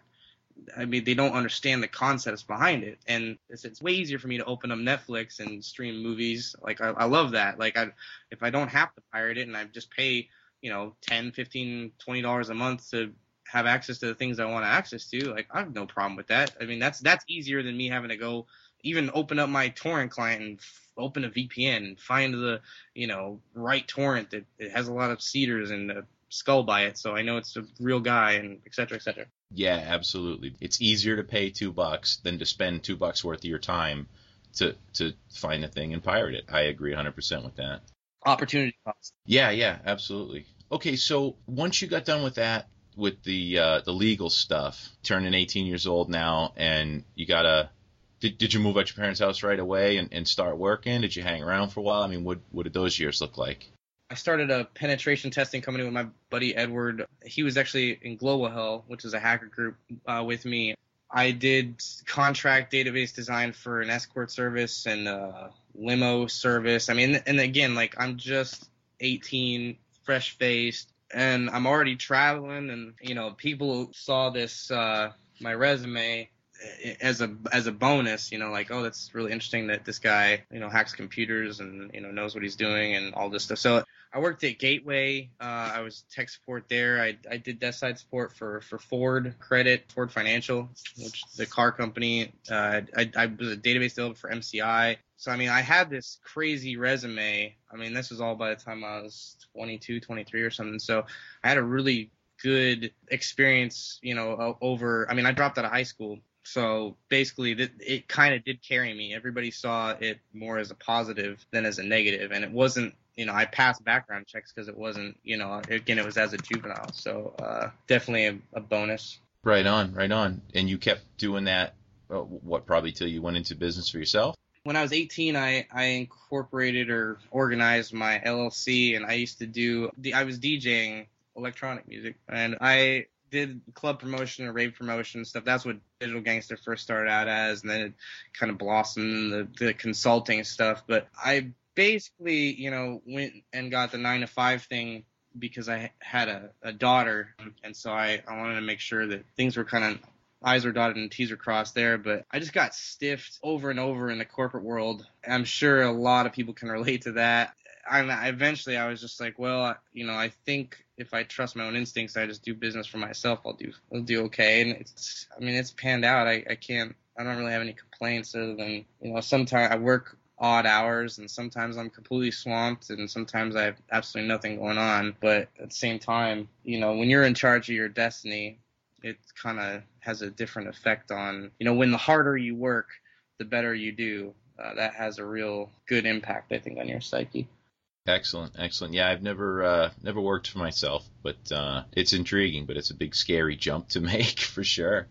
I mean, they don't understand the concepts behind it, and it's, it's way easier for me to open up Netflix and stream movies. Like I, I love that. Like I, if I don't have to pirate it and I just pay, you know, ten, fifteen, twenty dollars a month to have access to the things I want access to, like I have no problem with that. I mean, that's that's easier than me having to go even open up my torrent client and f- open a V P N and find the, you know, right torrent that it has a lot of cedars and a skull by it, so I know it's a real guy, and et cetera, et cetera. Yeah, absolutely. It's easier to pay two bucks than to spend two bucks worth of your time to to find the thing and pirate it. I agree one hundred percent with that. Opportunity cost. Yeah, yeah, absolutely. Okay, so once you got done with that, with the uh, the legal stuff, turning eighteen years old now, and you gotta. Did, did you move out your parents' house right away and, and start working? Did you hang around for a while? I mean, what what did those years look like? I started a penetration testing company with my buddy Edward. He was actually in Global Hell, which is a hacker group, uh, with me. I did contract database design for an escort service and a limo service. I mean, and again, like I'm just eighteen, fresh-faced, and I'm already traveling. And, you know, people saw this, uh, my resume as a as a bonus, you know, like, oh, that's really interesting that this guy, you know, hacks computers and, you know, knows what he's doing and all this stuff. So I worked at Gateway. Uh, I was tech support there. I I did desk side support for, for Ford Credit, Ford Financial, which is the car company. Uh, I, I was a database developer for M C I. So, I mean, I had this crazy resume. I mean, this was all by the time I was twenty-two, twenty-three or something. So I had a really good experience, you know, over, I mean, I dropped out of high school. So basically, th- it kind of did carry me. Everybody saw it more as a positive than as a negative. And it wasn't, you know, I passed background checks because it wasn't, you know, again, it was as a juvenile. So uh, definitely a, a bonus. Right on, right on. And you kept doing that, uh, what, probably till you went into business for yourself? When I was eighteen, I, I incorporated or organized my L L C, and I used to do, I was DJing electronic music. And I did club promotion and rave promotion stuff. That's what Digital Gangster first started out as, and then it kind of blossomed the, the consulting stuff. But I basically, you know, went and got the nine to five thing because I had a, a daughter, and so I, I wanted to make sure that things were kind of I's were dotted and T's were crossed there. But I just got stiffed over and over in the corporate world. I'm sure a lot of people can relate to that. I eventually I was just like, well, you know, I think if I trust my own instincts, I just do business for myself, I'll do I'll do okay. And it's, I mean, it's panned out. I, I can't, I don't really have any complaints other than, you know, sometimes I work odd hours and sometimes I'm completely swamped and sometimes I have absolutely nothing going on. But at the same time, you know, when you're in charge of your destiny, it kind of has a different effect on, you know, when the harder you work, the better you do. Uh, that has a real good impact, I think, on your psyche. Excellent, excellent. Yeah, I've never uh, never worked for myself, but uh, it's intriguing, but it's a big scary jump to make for sure.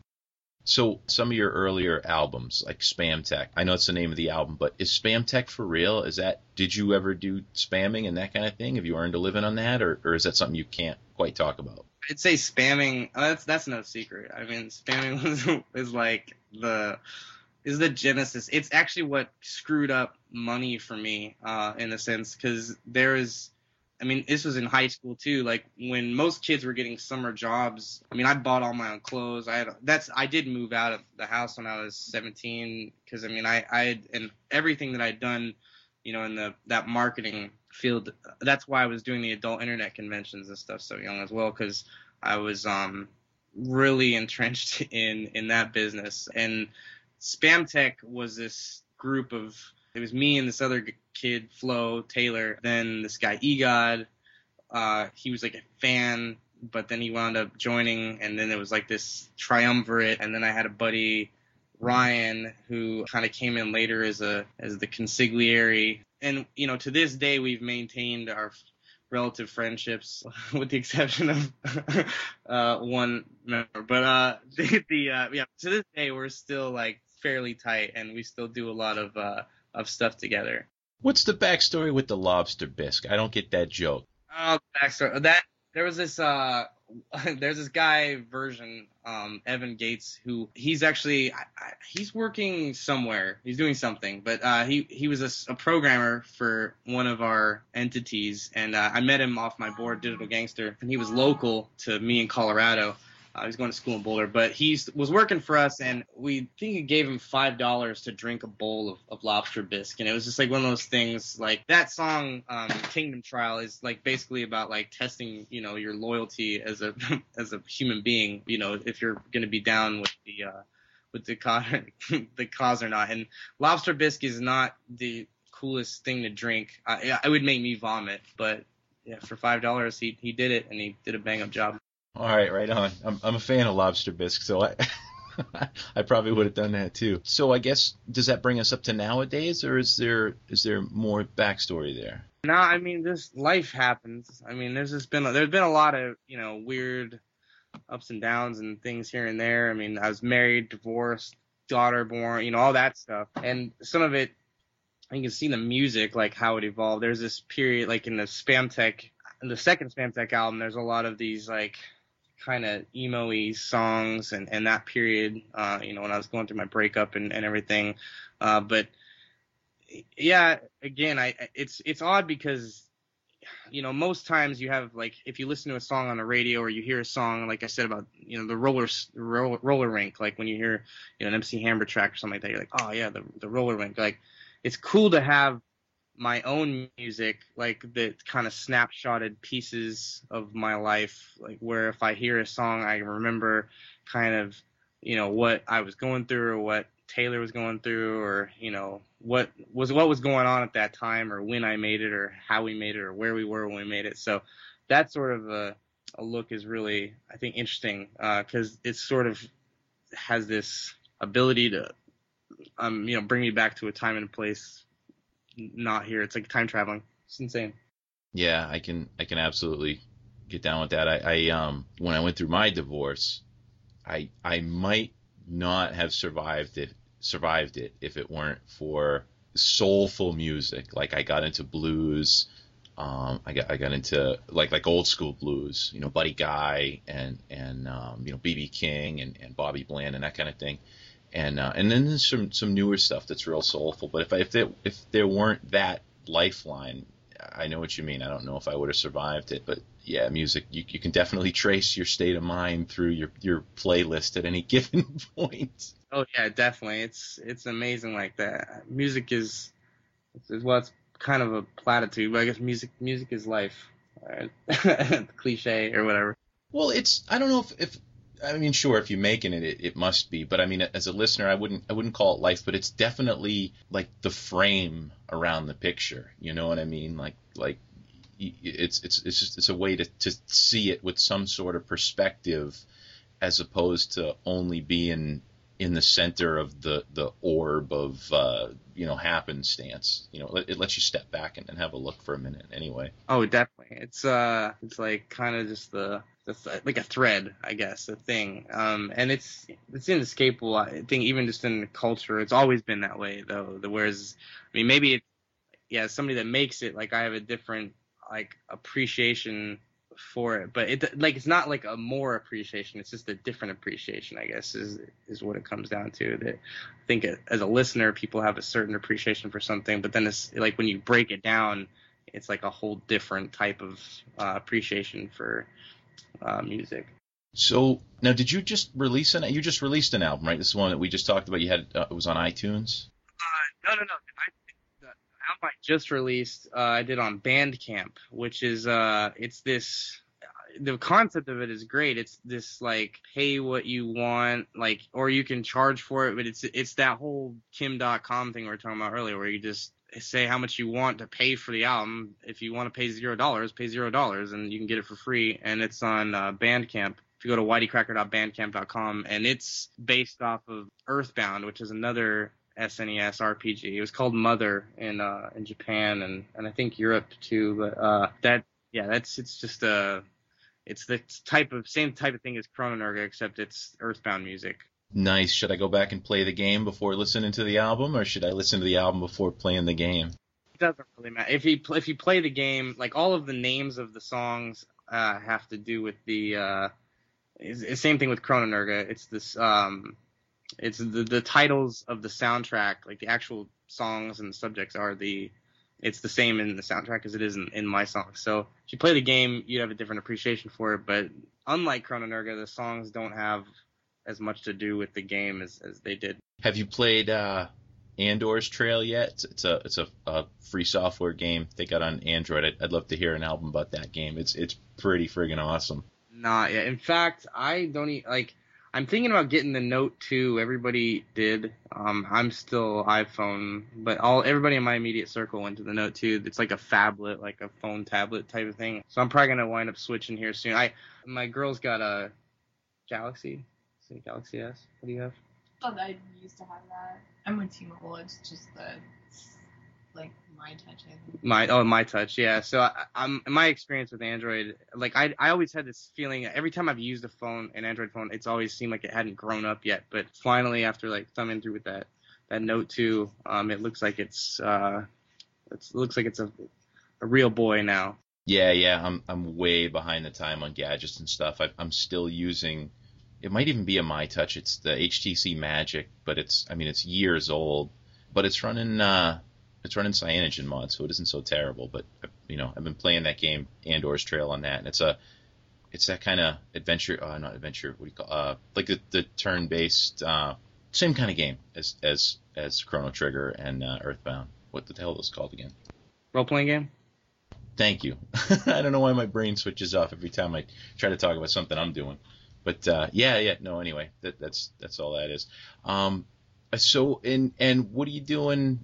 So some of your earlier albums, like Spam Tech, I know it's the name of the album, but is Spam Tech for real? Is that, did you ever do spamming and that kind of thing? Have you earned a living on that, or, or is that something you can't quite talk about? I'd say spamming, uh, that's that's no secret. I mean, spamming was, is like the... is the genesis. It's actually what screwed up money for me, uh, in a sense, because there is, I mean, this was in high school too. Like when most kids were getting summer jobs, I mean, I bought all my own clothes. I had, that's, I did move out of the house when I was seventeen, because I mean, I, I had, and everything that I'd done, you know, in the, that marketing field, that's why I was doing the adult internet conventions and stuff so young as well, because I was, um, really entrenched in, in that business. And Spam Tech was this group of, it was me and this other kid, Flo Taylor, then this guy, Egod. Uh, he was like a fan, but then he wound up joining, and then it was like this triumvirate, and then I had a buddy Ryan, who kind of came in later as a as the consigliere. And you know, to this day, we've maintained our relative friendships, with the exception of uh, one member. But uh, the, the uh, yeah, to this day, we're still like fairly tight, and we still do a lot of uh, of stuff together. What's the backstory with the lobster bisque? I don't get that joke. Oh, backstory. That there was this uh, there's this guy version, um, Evan Gates, who he's actually I, I, he's working somewhere. He's doing something, but uh, he he was a, a programmer for one of our entities, and uh, I met him off my board, Digital Gangster, and he was local to me in Colorado. Uh, he was going to school in Boulder, but he was working for us, and we think he gave him five dollars to drink a bowl of, of lobster bisque, and it was just like one of those things. Like that song, um, Kingdom Trial, is like basically about like testing, you know, your loyalty as a as a human being. You know, if you're going to be down with the uh, with the cause, the cause or not. And lobster bisque is not the coolest thing to drink. I, it would make me vomit, but yeah, for five dollars, he he did it, and he did a bang up job. All right, right on. I'm I'm a fan of lobster bisque, so I I probably would have done that too. So I guess, does that bring us up to nowadays, or is there is there more backstory there? No, I mean, this life happens. I mean, there's just been there's been a lot of, you know, weird ups and downs and things here and there. I mean, I was married, divorced, daughter born, you know, all that stuff. And some of it, you can see the music, like how it evolved. There's this period, like in the Spam Tech, in the second Spam Tech album, there's a lot of these like kind of emo-y songs, and, and that period, uh, you know, when I was going through my breakup and, and everything. Uh, but yeah, again, I, it's, it's odd because, you know, most times you have like, if you listen to a song on the radio or you hear a song, like I said about, you know, the roller, roller, roller rink, like when you hear, you know, an M C Hammer track or something like that, you're like, oh yeah, the, the roller rink. Like, it's cool to have my own music, like that kind of snapshotted pieces of my life, like where if I hear a song, I remember kind of, you know, what I was going through or what Taylor was going through, or, you know, what was, what was going on at that time, or when I made it, or how we made it, or where we were when we made it. So that sort of a, a look is really, I think, interesting, uh, cause it sort of has this ability to, um, you know, bring me back to a time and a place not here. It's like time traveling. It's insane. Yeah, I can I can absolutely get down with that. I, I um when I went through my divorce, I I might not have survived it survived it if it weren't for soulful music. Like I got into blues, um I got I got into like like old school blues, you know, Buddy Guy and and um, you know, B B King and, and Bobby Bland and that kind of thing. And uh, and then there's some, some newer stuff that's real soulful. But if I, if there if there weren't that lifeline, I know what you mean. I don't know if I would have survived it. But yeah, music, you you can definitely trace your state of mind through your, your playlist at any given point. Oh yeah, definitely. It's it's amazing like that. Music is, is well, it's kind of a platitude, but I guess music music is life. Right? Cliche or whatever. Well, it's I don't know if, if I mean, sure, if you're making it, it, it must be. But I mean, as a listener, I wouldn't I wouldn't call it life, but it's definitely like the frame around the picture. You know what I mean? Like like it's it's it's just it's a way to, to see it with some sort of perspective, as opposed to only being in the center of the, the orb of uh, you know, happenstance. You know, it, it lets you step back and, and have a look for a minute. Anyway. Oh, definitely. It's uh, it's like kind of just the, the th- like a thread, I guess, a thing. Um, and it's it's inescapable. I think even just in the culture, it's always been that way, though. The whereas, I mean, maybe it, yeah, somebody that makes it, like I have a different like appreciation for it, but it like it's not like a more appreciation, it's just a different appreciation, I guess, is is what it comes down to. That I think as a listener, people have a certain appreciation for something, but then it's like when you break it down, it's like a whole different type of uh, appreciation for uh, music. So now, did you just release an you just released an album, right? This is one that we just talked about. You had uh, it was on iTunes. Uh, no, no, no. I, the album I just released, uh, I did on Bandcamp, which is uh, it's this. The concept of it is great. It's this like pay what you want, like, or you can charge for it, but it's it's that whole Kim dot com thing we were talking about earlier, where you just say how much you want to pay for the album. If you want to pay zero dollars, pay zero dollars, and you can get it for free. And it's on uh, Bandcamp. you go to whitey cracker dot bandcamp dot com, and it's based off of Earthbound, which is another S N E S R P G. It was called Mother in uh, in Japan and, and I think Europe too. But uh, that yeah, that's it's just a it's the type of same type of thing as Chrononurga, except it's Earthbound music. Nice. Should I go back and play the game before listening to the album, or should I listen to the album before playing the game? It doesn't really matter. If you pl- if you play the game, like all of the names of the songs uh, have to do with the uh, it's, it's same thing with Chrononurga. It's this um, it's the the titles of the soundtrack, like the actual songs and the subjects are the it's the same in the soundtrack as it is in, in my songs. So if you play the game, you have a different appreciation for it. But unlike Chrononurga, the songs don't have as much to do with the game as, as they did. Have you played uh, Andor's Trail yet? It's, it's a it's a, a free software game they got on Android. I'd, I'd love to hear an album about that game. It's it's pretty friggin' awesome. Not yet. In fact, I don't e- like. I'm thinking about getting the Note two. Everybody did. Um, I'm still iPhone, but all everybody in my immediate circle went to the Note two. It's like a phablet, like a phone tablet type of thing. So I'm probably gonna wind up switching here soon. I my girl's got a Galaxy. Is it Galaxy S? What do you have? Oh, I used to have that. I'm with T-Mobile. It's just the like My Touch. I think. My oh My Touch, yeah. So I, I'm my experience with Android, like I I always had this feeling every time I've used a phone, an Android phone, it's always seemed like it hadn't grown up yet. But finally, after like thumbing through with that that Note two, um, it looks like it's uh, it's, it looks like it's a a real boy now. Yeah, yeah. I'm I'm way behind the time on gadgets and stuff. I, I'm still using. It might even be a My Touch. It's the H T C Magic, but it's I mean it's years old, but it's running uh, it's running Cyanogen mod, so it isn't so terrible. But you know I've been playing that game Andor's Trail on that, and it's a it's that kind of adventure, uh, not adventure. What do you call uh, like the, the turn-based uh, same kind of game as as as Chrono Trigger and uh, Earthbound. What the hell are those called again? Role playing game. Thank you. I don't know why my brain switches off every time I try to talk about something I'm doing. But uh, yeah, yeah, no. Anyway, that, that's that's all that is. Um, so, and and what are you doing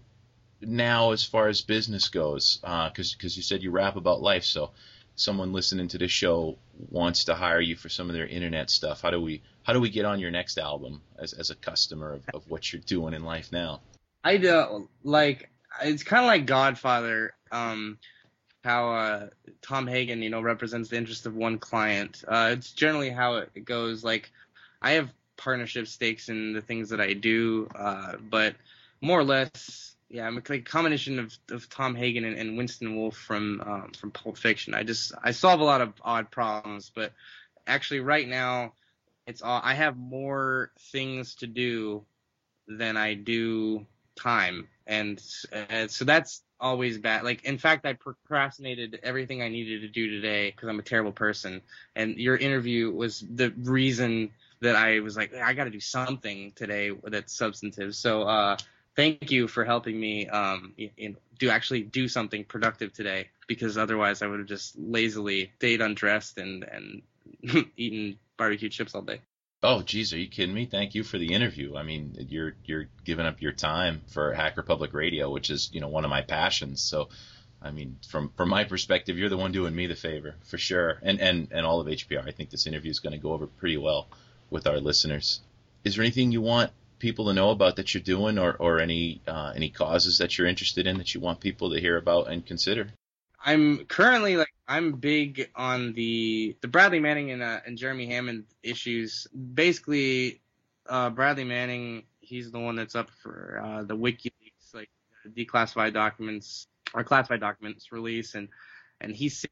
now as far as business goes? Because uh, because you said you rap about life. So, someone listening to this show wants to hire you for some of their internet stuff. How do we how do we get on your next album as as a customer of, of what you're doing in life now? I do like it's kind of like Godfather. Um, how uh, Tom Hagen, you know, represents the interest of one client. Uh, it's generally how it goes. Like, I have partnership stakes in the things that I do, uh, but more or less, yeah, I'm like a combination of, of Tom Hagen and, and Winston Wolfe from um, from Pulp Fiction. I just I solve a lot of odd problems, but actually right now, it's all, I have more things to do than I do time, and uh, so that's always bad. Like, in fact, I procrastinated everything I needed to do today because I'm a terrible person. And your interview was the reason that I was like, I got to do something today that's substantive. So, uh, thank you for helping me, um, you, you know, do actually do something productive today, because otherwise I would have just lazily stayed undressed and, and eaten barbecue chips all day. Oh, geez, are you kidding me? Thank you for the interview. I mean, you're you're giving up your time for Hacker Public Radio, which is, you know, one of my passions. So, I mean, from from my perspective, you're the one doing me the favor, for sure. And and, and all of H P R. I think this interview is going to go over pretty well with our listeners. Is there anything you want people to know about that you're doing, or, or any uh, any causes that you're interested in that you want people to hear about and consider? I'm currently like I'm big on the the Bradley Manning and uh, and Jeremy Hammond issues. Basically, uh, Bradley Manning, he's the one that's up for uh, the WikiLeaks, like declassified documents or classified documents release, and and he's.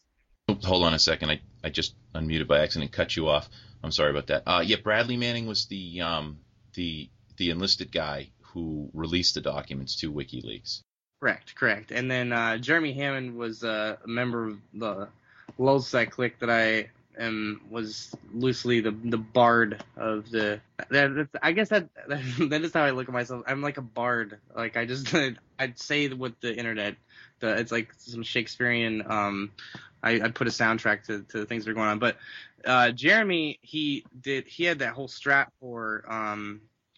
Hold on a second. I, I just unmuted by accident, cut you off. I'm sorry about that. Uh, yeah, Bradley Manning was the um the the enlisted guy who released the documents to WikiLeaks. Correct, correct. And then uh, Jeremy Hammond was uh, a member of the Lulzsec clique that I am was loosely the the bard of the. That, that's, I guess that, that that is how I look at myself. I'm like a bard. Like I just I'd say with the internet, the it's like some Shakespearean. Um, I I put a soundtrack to to the things that are going on. But uh, Jeremy, he did he had that whole strat for um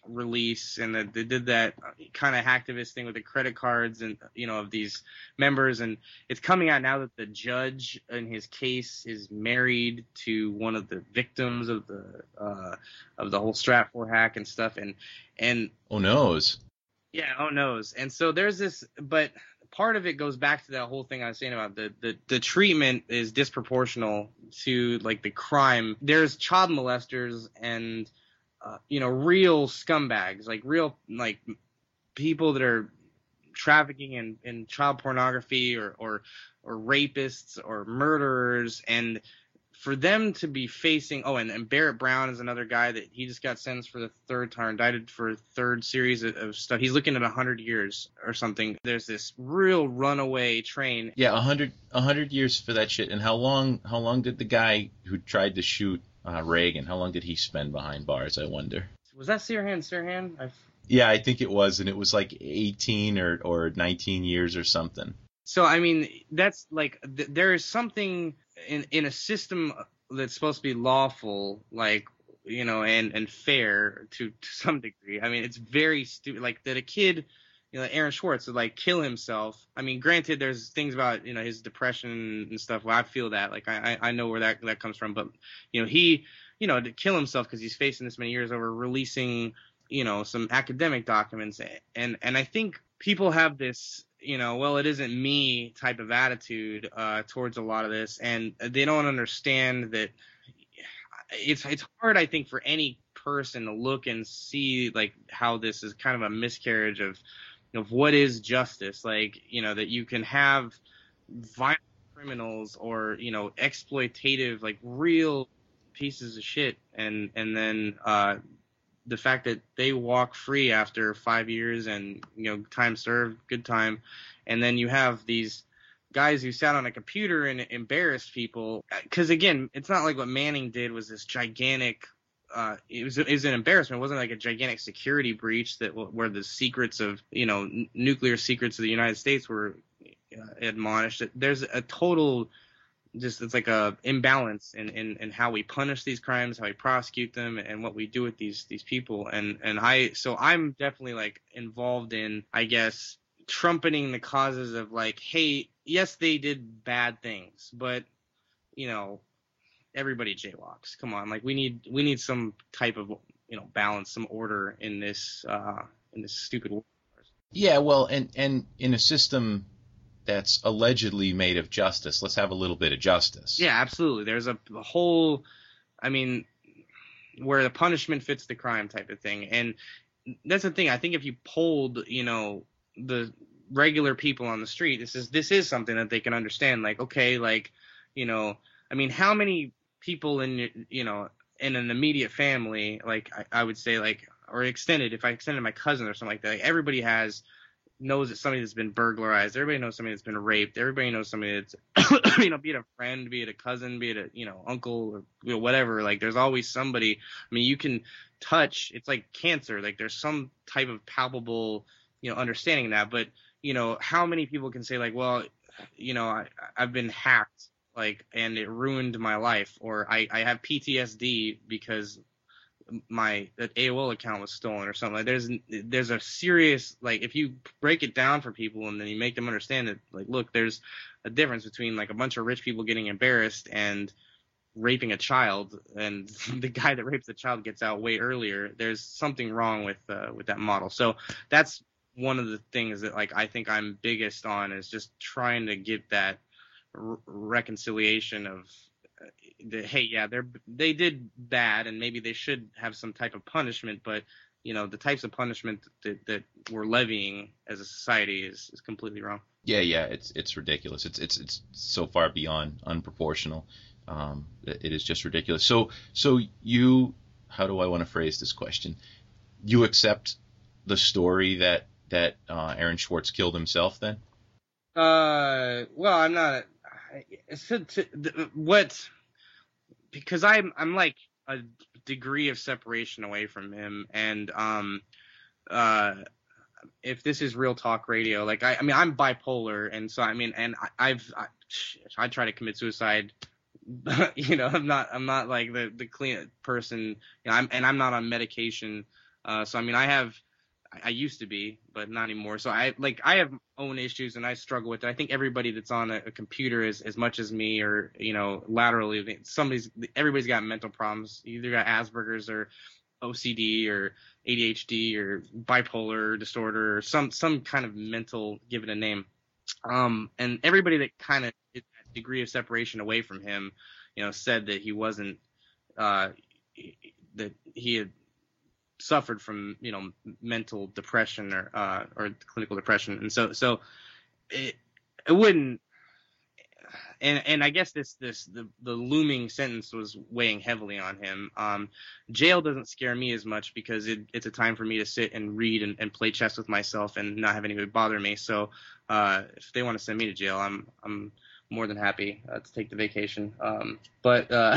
release, and that they did that kind of hacktivist thing with the credit cards and, you know, of these members. And it's coming out now that the judge in his case is married to one of the victims of the uh, of the whole Stratfor hack and stuff. And and Oh noes. yeah, oh noes. And so there's this, but part of it goes back to that whole thing I was saying about the, the, the treatment is disproportional to, like, the crime. There's child molesters and, uh, you know, real scumbags, like real, like, people that are trafficking in, in child pornography or, or, or rapists or murderers. And for them to be facing, oh, and, and Barrett Brown is another guy that he just got sentenced for the third time, indicted for a third series of, of stuff. He's looking at one hundred years or something. There's this real runaway train. Yeah, one hundred, one hundred years for that shit. And how long how long did the guy who tried to shoot uh, Reagan, how long did he spend behind bars, I wonder? Was that Sirhan Sirhan? I've... Yeah, I think it was, and it was like eighteen or, or nineteen years or something. So, I mean, that's like, th- there is something in, in a system that's supposed to be lawful, like, you know, and, and fair to, to some degree. I mean, it's very stupid, like, that a kid, you know, Aaron Schwartz would, like, kill himself. I mean, granted, there's things about, you know, his depression and stuff where I feel that, like, I, I know where that, that comes from, but, you know, he, you know, to kill himself because he's facing this many years over releasing, you know, some academic documents. And, and I think people have this, you know, well, it isn't me type of attitude uh, towards a lot of this, and they don't understand that it's it's hard, I think, for any person to look and see, like, how this is kind of a miscarriage of of what is justice. Like, you know, that you can have violent criminals or, you know, exploitative, like, real pieces of shit, and and then uh, the fact that they walk free after five years and, you know, time served, good time. And then you have these guys who sat on a computer and embarrassed people. Because, again, it's not like what Manning did was this gigantic uh, – it was it was an embarrassment. It wasn't like a gigantic security breach that where the secrets of, you know, n- nuclear secrets of the United States were uh, admonished. There's a total – just it's like a imbalance in, in, in how we punish these crimes, how we prosecute them, and what we do with these these people. And and I so I'm definitely, like, involved in, I guess, trumpeting the causes of, like, hey, yes, they did bad things, but, you know, everybody jaywalks. Come on, like, we need we need some type of, you know, balance, some order in this uh, in this stupid world. Yeah, well, and and in a system that's allegedly made of justice, let's have a little bit of justice. Yeah, absolutely. There's a, a whole, I mean, where the punishment fits the crime type of thing. And that's the thing. I think if you polled, you know, the regular people on the street, this is this is something that they can understand. Like, okay, like, you know, I mean, how many people in your, you know, in an immediate family, like I, I would say, like, or extended, if I extended my cousin or something like that, like, everybody has knows that somebody that's been burglarized. Everybody knows somebody that's been raped. Everybody knows somebody that's, you know, be it a friend, be it a cousin, be it a, you know, uncle, or, you know, whatever. Like, there's always somebody. I mean, you can touch. It's like cancer. Like, there's some type of palpable, you know, understanding of that. But, you know, how many people can say, like, well, you know, I, I've been hacked, like, and it ruined my life, or I, I have P T S D because my that A O L account was stolen or something. Like, there's there's a serious, like, if you break it down for people and then you make them understand that, like, look, there's a difference between, like, a bunch of rich people getting embarrassed and raping a child, and the guy that rapes the child gets out way earlier. There's something wrong with uh, with that model. So that's one of the things that, like, I think I'm biggest on, is just trying to get that r- reconciliation of the, hey, yeah, they're they did bad, and maybe they should have some type of punishment, but, you know, the types of punishment that, that we're levying as a society is, is completely wrong. Yeah, yeah, it's it's ridiculous. It's it's it's so far beyond unproportional. Um, it is just ridiculous. So so you, how do I want to phrase this question? You accept the story that that uh, Aaron Schwartz killed himself, then? Uh, well, I'm not. So to, the, what? Because I'm I'm like a degree of separation away from him, and um, uh, if this is real talk radio, like I, I mean, I'm bipolar, and so I mean, and I, I've I, I try to commit suicide. You know, I'm not I'm not like the the clean person. You know, I'm and I'm not on medication Uh, so I mean, I have, I used to be, but not anymore. So I like I have own issues and I struggle with it. I think everybody that's on a, a computer is as much as me, or you know, laterally, somebody's everybody's got mental problems. You either got Asperger's or O C D or A D H D or bipolar disorder or some some kind of mental, give it a name. Um, and everybody that kind of did that degree of separation away from him, you know, said that he wasn't, uh, that he had suffered from, you know, mental depression or uh, or clinical depression, and so so it it wouldn't. And and I guess this this the, the looming sentence was weighing heavily on him. Um, jail doesn't scare me as much because it, it's a time for me to sit and read and, and play chess with myself and not have anybody bother me. So uh, if they want to send me to jail, I'm I'm more than happy uh, to take the vacation. Um, but uh,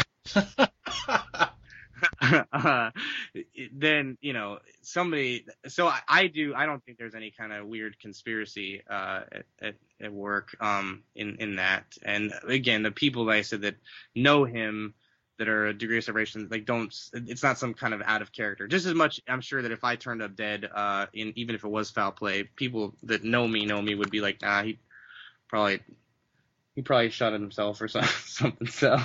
uh, then you know somebody. So I, I do. I don't think there's any kind of weird conspiracy uh, at, at at work um, in in that. And again, the people that I said that know him, that are a degree of separation, like don't. It's not some kind of out of character. Just as much, I'm sure that if I turned up dead, uh, in even if it was foul play, people that know me know me would be like, nah, he probably he probably shot at himself or something. So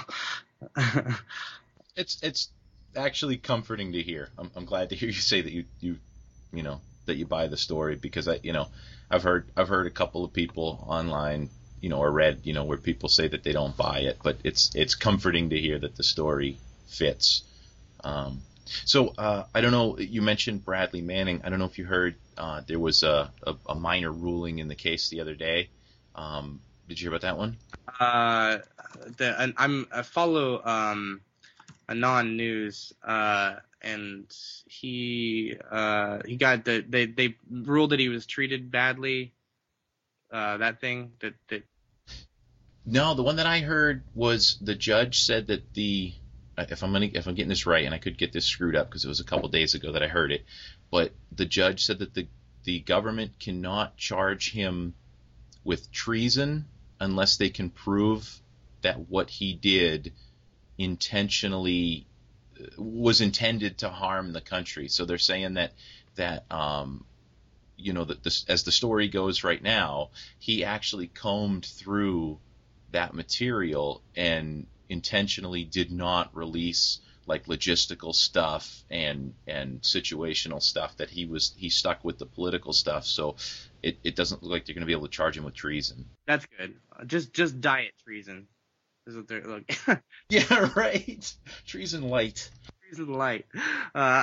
it's it's. actually comforting to hear. I'm, I'm glad to hear you say that you, you, you know, that you buy the story, because I, you know, I've heard, I've heard a couple of people online, you know, or read, you know, where people say that they don't buy it, but it's, it's comforting to hear that the story fits. Um, so, uh, I don't know, you mentioned Bradley Manning. I don't know if you heard, uh, there was a, a, a minor ruling in the case the other day. Um, did you hear about that one? Uh, the, I'm, I follow, um, Anon News, uh, and he uh, he got the they they ruled that he was treated badly. Uh, that thing that that. No, the one that I heard was the judge said that the if I'm gonna if I'm getting this right, and I could get this screwed up because it was a couple days ago that I heard it, but the judge said that the the government cannot charge him with treason unless they can prove that what he did intentionally was intended to harm the country. So they're saying that that um, you know that this, as the story goes right now, he actually combed through that material and intentionally did not release like logistical stuff and and situational stuff, that he was he stuck with the political stuff. So it, it doesn't look like they're going to be able to charge him with treason. That's good. Just just diet treason. Is what they're like. Yeah, right. Treason light. Treason light. Uh,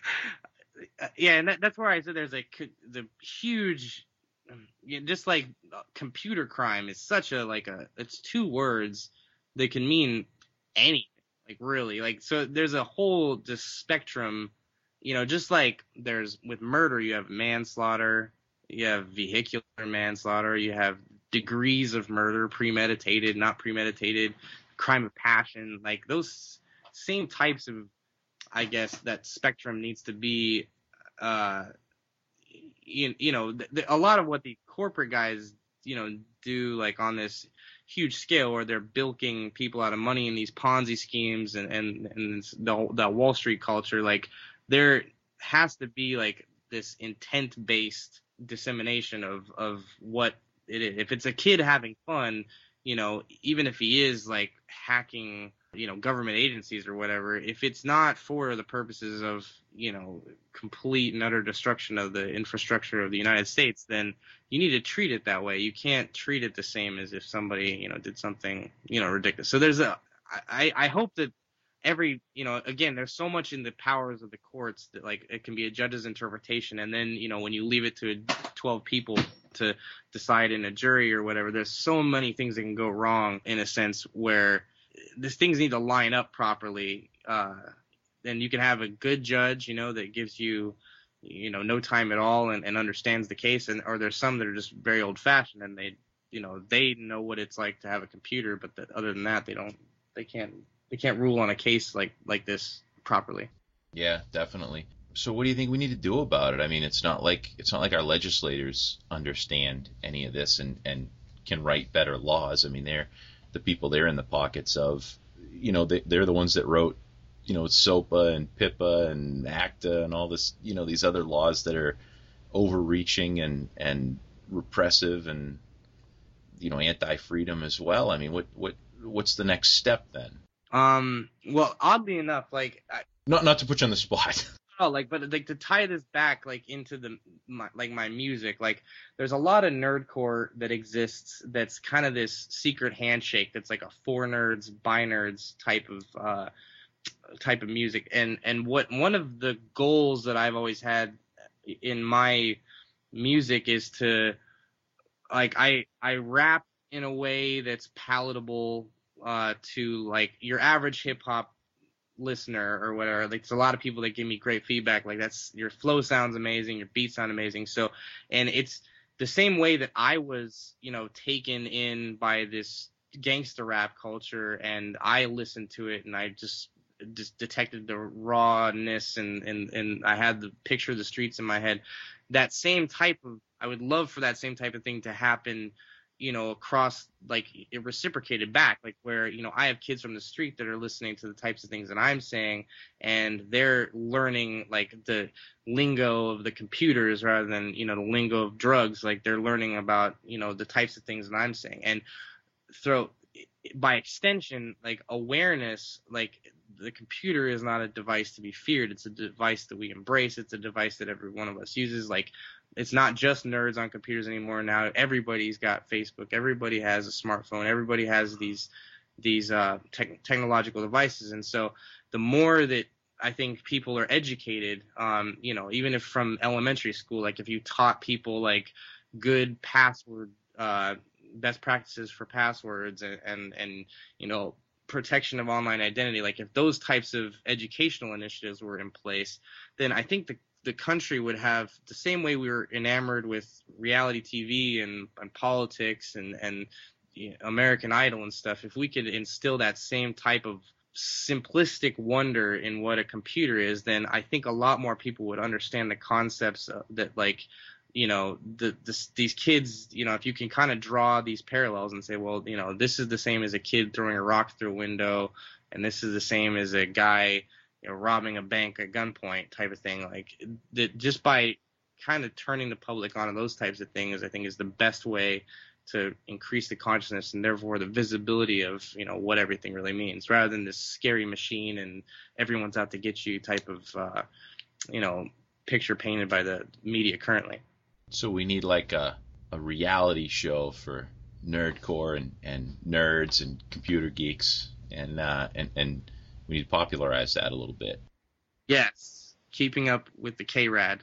yeah, and that, that's where I said there's a the huge, you know, just like computer crime is such a like a it's two words that can mean anything. Like really, like so there's a whole just spectrum. You know, just like there's with murder, you have manslaughter, you have vehicular manslaughter, you have degrees of murder, premeditated, not premeditated, crime of passion, like those same types of, I guess, that spectrum needs to be, uh, you, you know, th- th- a lot of what the corporate guys, you know, do like on this huge scale where they're bilking people out of money in these Ponzi schemes and, and, and the, the Wall Street culture, like there has to be like this intent-based dissemination of, of what it is. If it's a kid having fun, you know, even if he is like hacking, you know, government agencies or whatever, if it's not for the purposes of, you know, complete and utter destruction of the infrastructure of the United States, then you need to treat it that way. You can't treat it the same as if somebody, you know, did something, you know, ridiculous. So there's a, I, I hope that every, you know, again, there's so much in the powers of the courts that like it can be a judge's interpretation. And then, you know, when you leave it to twelve people to decide in a jury or whatever, there's so many things that can go wrong in a sense where these things need to line up properly. Uh, then you can have a good judge, you know, that gives you, you know, no time at all and, and understands the case. And, or there's some that are just very old fashioned and they, you know, they know what it's like to have a computer, but that other than that, they don't, they can't, they can't rule on a case like, like this properly. Yeah, definitely. So what do you think we need to do about it? I mean, it's not like it's not like our legislators understand any of this and, and can write better laws. I mean, they're the people they're in the pockets of, you know, they, they're the ones that wrote, you know, SOPA and PIPA and ACTA and all this, you know, these other laws that are overreaching and, and repressive and, you know, anti-freedom as well. I mean, what, what, what's the next step then? Um, well, oddly enough, like, I, Not, not to put you on the spot. oh, like, but like to tie this back, like into the my, like my music, like there's a lot of nerdcore that exists. That's kind of this secret handshake. That's like a for nerds, by nerds type of uh, type of music. And and what one of the goals that I've always had in my music is to like I I rap in a way that's palatable uh, to like your average hip hop listener or whatever. Like there's a lot of people that give me great feedback. Like that's your flow sounds amazing, your beats sound amazing. So, and it's the same way that I was, you know, taken in by this gangster rap culture, and I listened to it, and I just just detected the rawness, and and and I had the picture of the streets in my head. That same type of, I would love for that same type of thing to happen, you know, across, like, it reciprocated back, like where, you know, I have kids from the street that are listening to the types of things that I'm saying, and they're learning, like, the lingo of the computers rather than, you know, the lingo of drugs. Like, they're learning about, you know, the types of things that I'm saying. And throw, by extension, like, awareness, like, the computer is not a device to be feared. It's a device that we embrace. It's a device that every one of us uses. Like, it's not just nerds on computers anymore. Now everybody's got Facebook. Everybody has a smartphone. Everybody has these these uh, te- technological devices. And so the more that I think people are educated, um, you know, even if from elementary school, like if you taught people like good password, uh, best practices for passwords and, and, and, you know, protection of online identity, like if those types of educational initiatives were in place, then I think the the country would have the same way we were enamored with reality T V and, and politics and, and you know, American Idol and stuff. If we could instill that same type of simplistic wonder in what a computer is, then I think a lot more people would understand the concepts of, that, like, you know, the, the these kids, you know, if you can kind of draw these parallels and say, well, you know, this is the same as a kid throwing a rock through a window, and this is the same as a guy, you know, robbing a bank at gunpoint type of thing. Like, that just by kind of turning the public on to those types of things, I think is the best way to increase the consciousness and therefore the visibility of, you know, what everything really means, rather than this scary machine and everyone's out to get you type of, uh, you know, picture painted by the media currently. So we need like a, a reality show for nerdcore and, and nerds and computer geeks, and uh, and and we need to popularize that a little bit. Yes, keeping up with the K-Rad.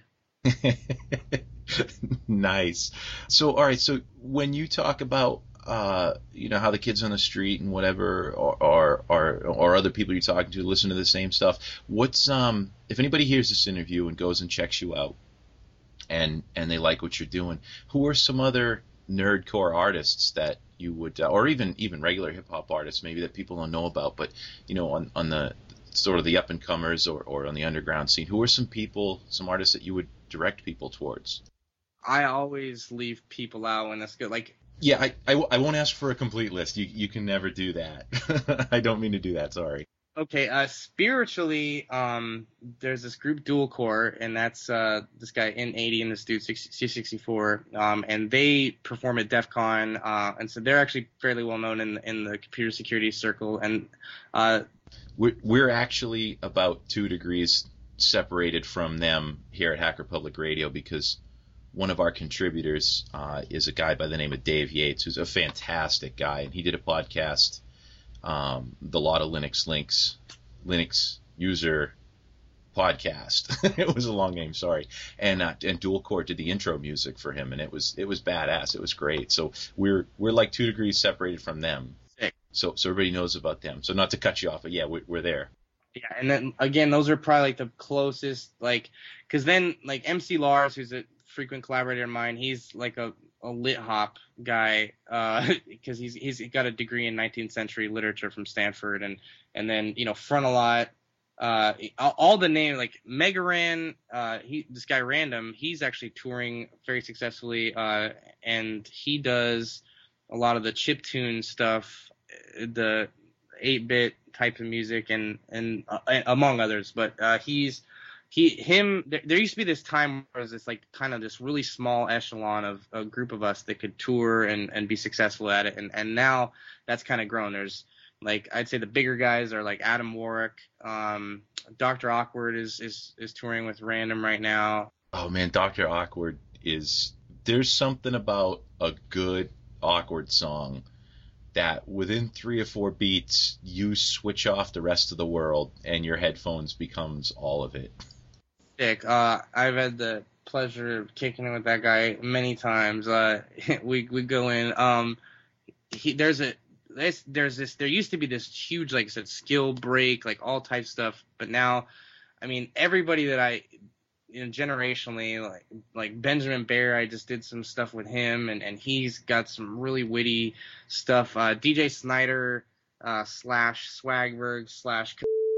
Nice. So, all right. So, when you talk about, uh, you know, how the kids on the street and whatever, or or or, or other people you're talking to listen to the same stuff, what's um, if anybody hears this interview and goes and checks you out, and and they like what you're doing, who are some other nerdcore artists that you would, uh, or even even regular hip hop artists maybe that people don't know about, but you know, on on the sort of the up and comers or, or on the underground scene, who are some people, some artists that you would direct people towards? I always leave people out when that's good. Like, yeah, I, I, I won't ask for a complete list. You you can never do that. I don't mean to do that. Sorry. Okay, uh, spiritually, um, there's this group Dual Core, and that's uh, this guy N eighty and this dude C sixty-four, um, and they perform at DEF CON, uh, and so they're actually fairly well known in in the computer security circle. And uh, we're we're actually about two degrees separated from them here at Hacker Public Radio, because one of our contributors uh, is a guy by the name of Dave Yates, who's a fantastic guy, and he did a podcast. Um, the Lot of Linux Links, Linux User Podcast. It was a long name, sorry. And uh, and Dual Core did the intro music for him, and it was it was badass. It was great. So we're we're like two degrees separated from them. Sick. So so everybody knows about them. So not to cut you off, but yeah, we're, we're there. Yeah, and then again, those are probably like the closest, like, because then like M C Lars, who's a frequent collaborator of mine, he's like a a lit hop guy, because uh, he's he's got a degree in nineteenth century literature from Stanford, and and then, you know, Frontalot, uh, all the names like Megaran, uh, he this guy Random, he's actually touring very successfully, uh, and he does a lot of the chiptune stuff, the eight-bit type of music, and and uh, among others. But uh, he's he him. There, there used to be this time where it was this like kind of this really small echelon of a group of us that could tour and and be successful at it, and and now that's kind of grown. There's like I'd say the bigger guys are like Adam Warwick, um, Doctor Awkward is is is touring with Random right now. Oh man, Doctor Awkward is there's something about a good Awkward song that within three or four beats you switch off the rest of the world and your headphones becomes all of it. Sick. Uh, I've had the pleasure of kicking it with that guy many times. Uh, we we go in. Um, he there's a there's, there's this there used to be this huge like I said skill break like all type stuff, but now, I mean everybody that I you know generationally like like Benjamin Bear, I just did some stuff with him, and and he's got some really witty stuff. Uh, D J Snyder uh, slash Swagberg slash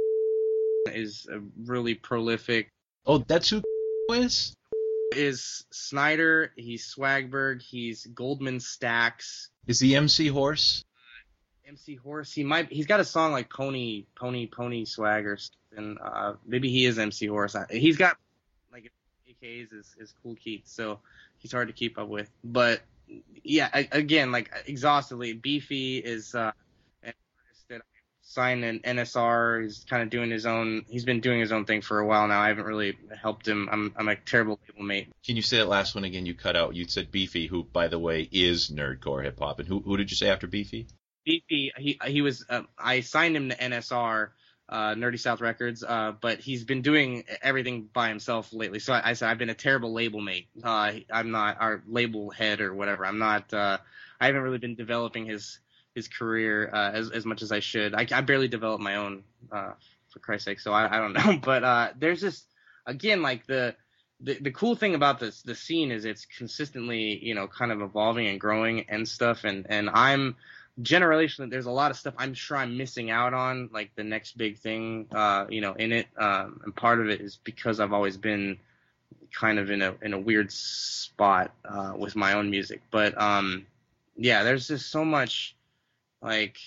is a really prolific. Oh, that's who is? Is Snyder, he's Swagberg, he's Goldman Stacks. Is he M C Horse? M C Horse, he might. He's got a song like Pony, Pony, Pony Swag or something. Uh, maybe he is M C Horse. He's got like A Ks is is Cool Keith, so he's hard to keep up with. But yeah, I, again, like exhaustively, Beefy is uh, an artist that I signed an N S R. He's kind of doing his own. He's been doing his own thing for a while now. I haven't really helped him. I'm I'm a terrible label mate. Can you say that last one again? You cut out. You said Beefy, who by the way is nerdcore hip hop, and who who did you say after Beefy? Beefy, he he was. Uh, I signed him to N S R, uh, Nerdy South Records, uh, but he's been doing everything by himself lately. So I, I said I've been a terrible label mate. Uh, I'm not our label head or whatever. I'm not. Uh, I haven't really been developing his his career uh, as as much as I should. I, I barely developed my own, uh, for Christ's sake. So I, I don't know. But uh, there's just again like the. The the cool thing about this the scene is it's consistently you know kind of evolving and growing and stuff, and and I'm generationally there's a lot of stuff I'm sure I'm missing out on, like the next big thing uh you know in it, um and part of it is because I've always been kind of in a in a weird spot uh with my own music. But um yeah, there's just so much like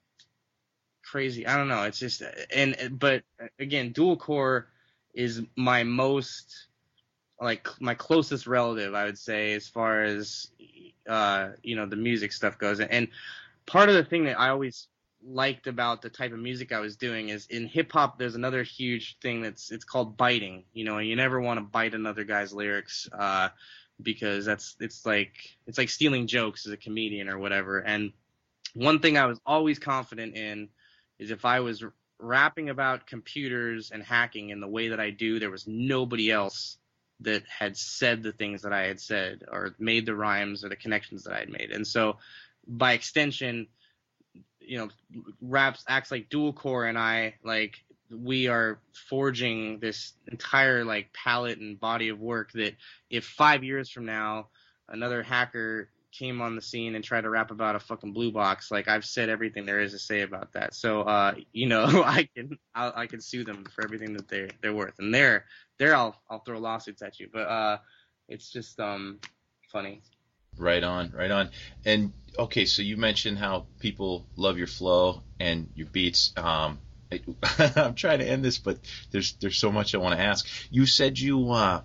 crazy, I don't know, it's just and but again, dual core is my most like my closest relative, I would say, as far as uh you know the music stuff goes. And part of the thing that I always liked about the type of music I was doing is in hip hop there's another huge thing that's it's called biting, you know, and you never want to bite another guy's lyrics uh because that's it's like it's like stealing jokes as a comedian or whatever. And one thing I was always confident in is if I was rapping about computers and hacking in the way that I do, there was nobody else that had said the things that I had said or made the rhymes or the connections that I had made. And so by extension, you know, raps acts like dual core and I, like, we are forging this entire like palette and body of work that if five years from now another hacker came on the scene and tried to rap about a fucking blue box, like I've said everything there is to say about that. So, uh, you know, I can, I'll, I can sue them for everything that they they're worth. And there, there, I'll, I'll throw lawsuits at you. But, uh, it's just, um, funny. Right on, right on. And okay, so you mentioned how people love your flow and your beats. Um, I, I'm trying to end this, but there's, there's so much I want to ask. You said you, uh,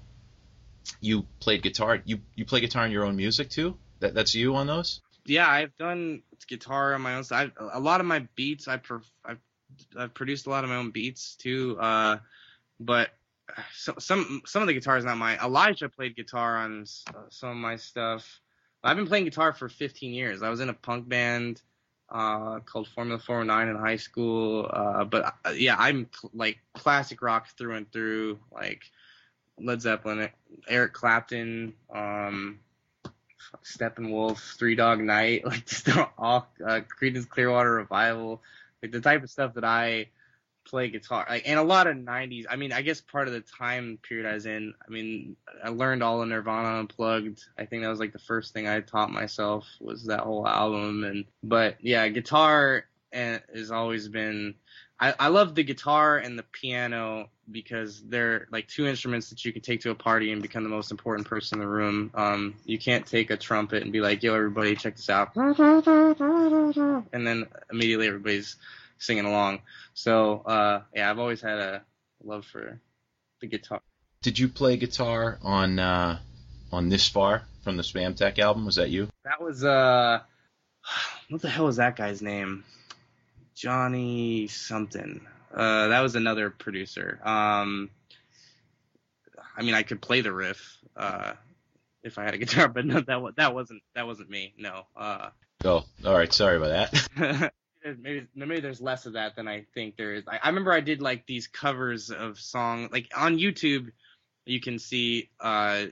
you played guitar. You, you play guitar in your own music too? That, that's you on those? Yeah, I've done guitar on my own side. A lot of my beats, I perf- I've, I've produced a lot of my own beats too. Uh, but so, some some of the guitar is not mine. Elijah played guitar on some of my stuff. I've been playing guitar for fifteen years. I was in a punk band uh, called Formula four oh nine in high school. Uh, but uh, yeah, I'm cl- like classic rock through and through, like Led Zeppelin, Eric Clapton, um, Steppenwolf, Three Dog Night, like just all uh, Creedence Clearwater Revival, like the type of stuff that I play guitar, like, and a lot of nineties. I mean, I guess part of the time period I was in, I mean, I learned all of Nirvana Unplugged. I think that was like the first thing I taught myself was that whole album. And but yeah, guitar has always been. I, I love the guitar and the piano because they're like two instruments that you can take to a party and become the most important person in the room. Um, you can't take a trumpet and be like, yo, everybody, check this out. And then immediately everybody's singing along. So uh, yeah, I've always had a love for the guitar. Did you play guitar on uh, on This Far from the Spam Tech album? Was that you? That was uh, what the hell was that guy's name? Johnny something. Uh, that was another producer. Um, I mean, I could play the riff uh, if I had a guitar, but no, that was that wasn't that wasn't me. No. Uh, oh, all right. Sorry about that. maybe maybe there's less of that than I think there is. I, I remember I did like these covers of songs, like on YouTube. You can see. Uh,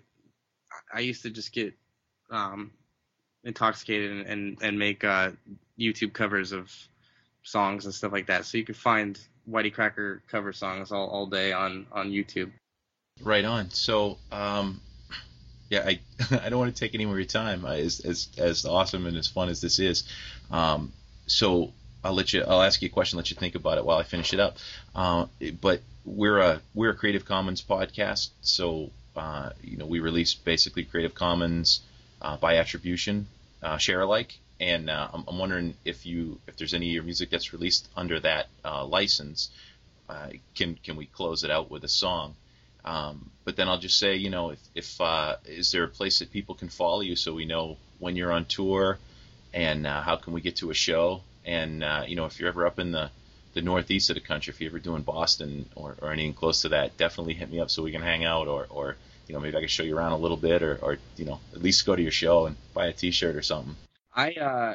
I used to just get um, intoxicated and and, and make uh, YouTube covers of songs and stuff like that. So you could find Whitey Cracker cover songs all, all day on, on YouTube. Right on. So, um, yeah, I I don't want to take any more of your time. I, as as as awesome and as fun as this is, um, so I'll let you. I'll ask you a question. Let you think about it while I finish it up. Uh, but we're a we're a Creative Commons podcast, so uh, you know we release basically Creative Commons uh, by attribution, uh, share alike. And uh, I'm, I'm wondering if you, if there's any of your music that's released under that uh, license, uh, can can we close it out with a song? Um, but then I'll just say, you know, if, if uh, is there a place that people can follow you so we know when you're on tour, and uh, how can we get to a show? And uh, you know, if you're ever up in the, the northeast of the country, if you're ever doing Boston or, or anything close to that, definitely hit me up so we can hang out, or, or you know, maybe I can show you around a little bit, or, or you know, at least go to your show and buy a T-shirt or something. I uh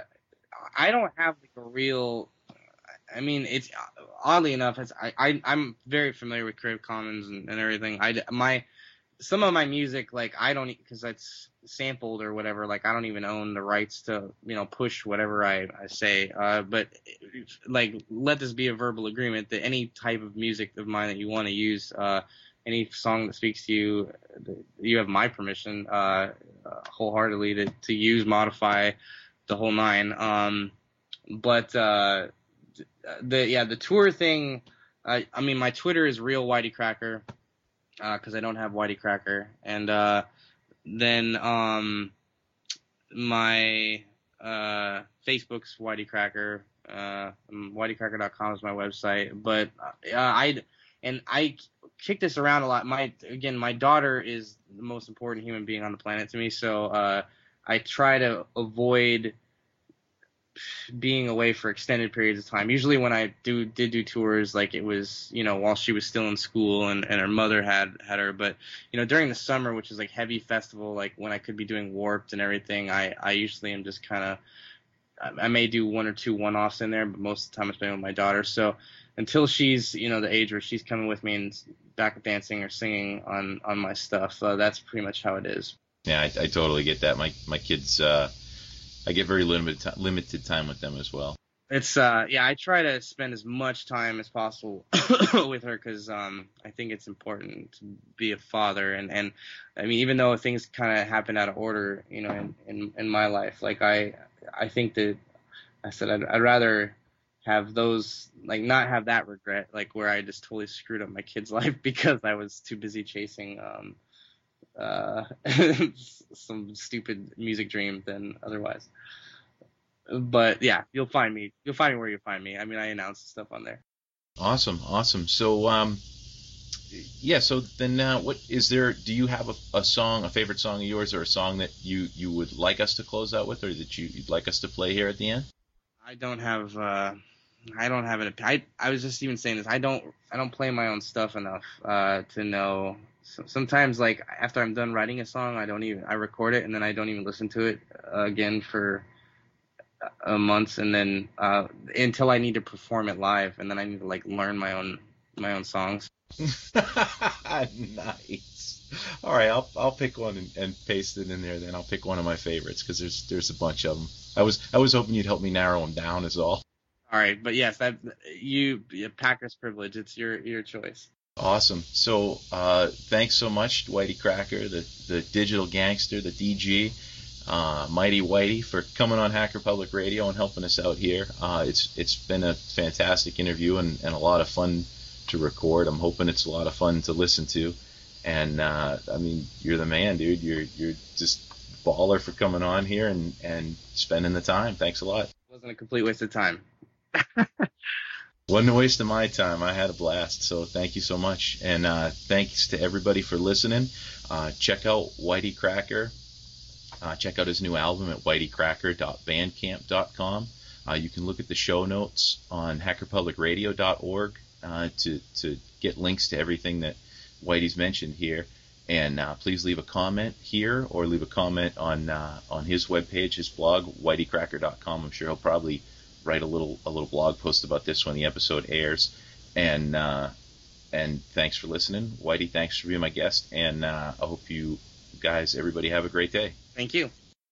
I don't have like a real. I mean, it's oddly enough, it's, I, I I'm very familiar with Creative Commons and, and everything. I my some of my music, like I don't, because that's sampled or whatever. Like I don't even own the rights to you know push whatever I I say. Uh, but like let this be a verbal agreement that any type of music of mine that you want to use, uh, any song that speaks to you, you have my permission, uh, uh wholeheartedly to to use, modify. The whole nine. Um, but uh, the yeah the tour thing. I I mean my Twitter is real Whitey Cracker, because uh, I don't have Whitey Cracker, and uh, then um my uh Facebook's Whitey Cracker. Uh, whitey cracker dot com is my website. But uh, I and I kick this around a lot. My again my daughter is the most important human being on the planet to me. So. Uh, I try to avoid being away for extended periods of time. Usually when I do did do tours, like it was, you know, while she was still in school and, and her mother had, had her. But, you know, during the summer, which is like heavy festival, like when I could be doing Warped and everything, I, I usually am just kind of, I may do one or two one-offs in there, but most of the time I spend with my daughter. So until she's, you know, the age where she's coming with me and back dancing or singing on, on my stuff, uh, that's pretty much how it is. Yeah, I, I totally get that. My my kids, uh, I get very limited t- limited time with them as well. It's uh, yeah, I try to spend as much time as possible with her because um, I think it's important to be a father, and, and I mean, even though things kind of happen out of order, you know, in, in, in my life, like I I think that I said I'd, I'd rather have those, like not have that regret, like where I just totally screwed up my kid's life because I was too busy chasing um. Uh, some stupid music dream than otherwise. But yeah, you'll find me. You'll find me where you find me. I mean, I announce stuff on there. Awesome, awesome. So, um, yeah. So then, uh, what is there? Do you have a, a song, a favorite song of yours, or a song that you, you would like us to close out with, or that you, you'd like us to play here at the end? I don't have. Uh, I don't have an. I I was just even saying this. I don't. I don't play my own stuff enough uh, to know. So sometimes, like after I'm done writing a song, I don't even I record it and then I don't even listen to it uh, again for a month, and then uh, until I need to perform it live, and then I need to like learn my own my own songs. Nice. All right, I'll I'll pick one and, and paste it in there. Then I'll pick one of my favorites because there's there's a bunch of them. I was I was hoping you'd help me narrow them down, is all. All right, but yes, that you Packer's privilege. It's your your choice. Awesome. So uh, thanks so much, Whitey Cracker, the, the digital gangster, the D G, uh, Mighty Whitey, for coming on Hacker Public Radio and helping us out here. Uh, it's it's been a fantastic interview and, and a lot of fun to record. I'm hoping it's a lot of fun to listen to. And uh, I mean, you're the man, dude. You're you're just baller for coming on here and, and spending the time. Thanks a lot. It wasn't a complete waste of time. Wasn't a waste of my time. I had a blast. So thank you so much. And uh, thanks to everybody for listening. Uh, check out Whitey Cracker. Uh, check out his new album at whitey cracker dot bandcamp dot com. Uh, you can look at the show notes on hacker public radio dot org uh, to, to get links to everything that Whitey's mentioned here. And uh, please leave a comment here or leave a comment on uh, on his webpage, his blog, whitey cracker dot com. I'm sure he'll probably write a little a little blog post about this when the episode airs. And uh, and thanks for listening, Whitey. Thanks for being my guest. And uh, I hope you guys, everybody, have a great day. Thank you.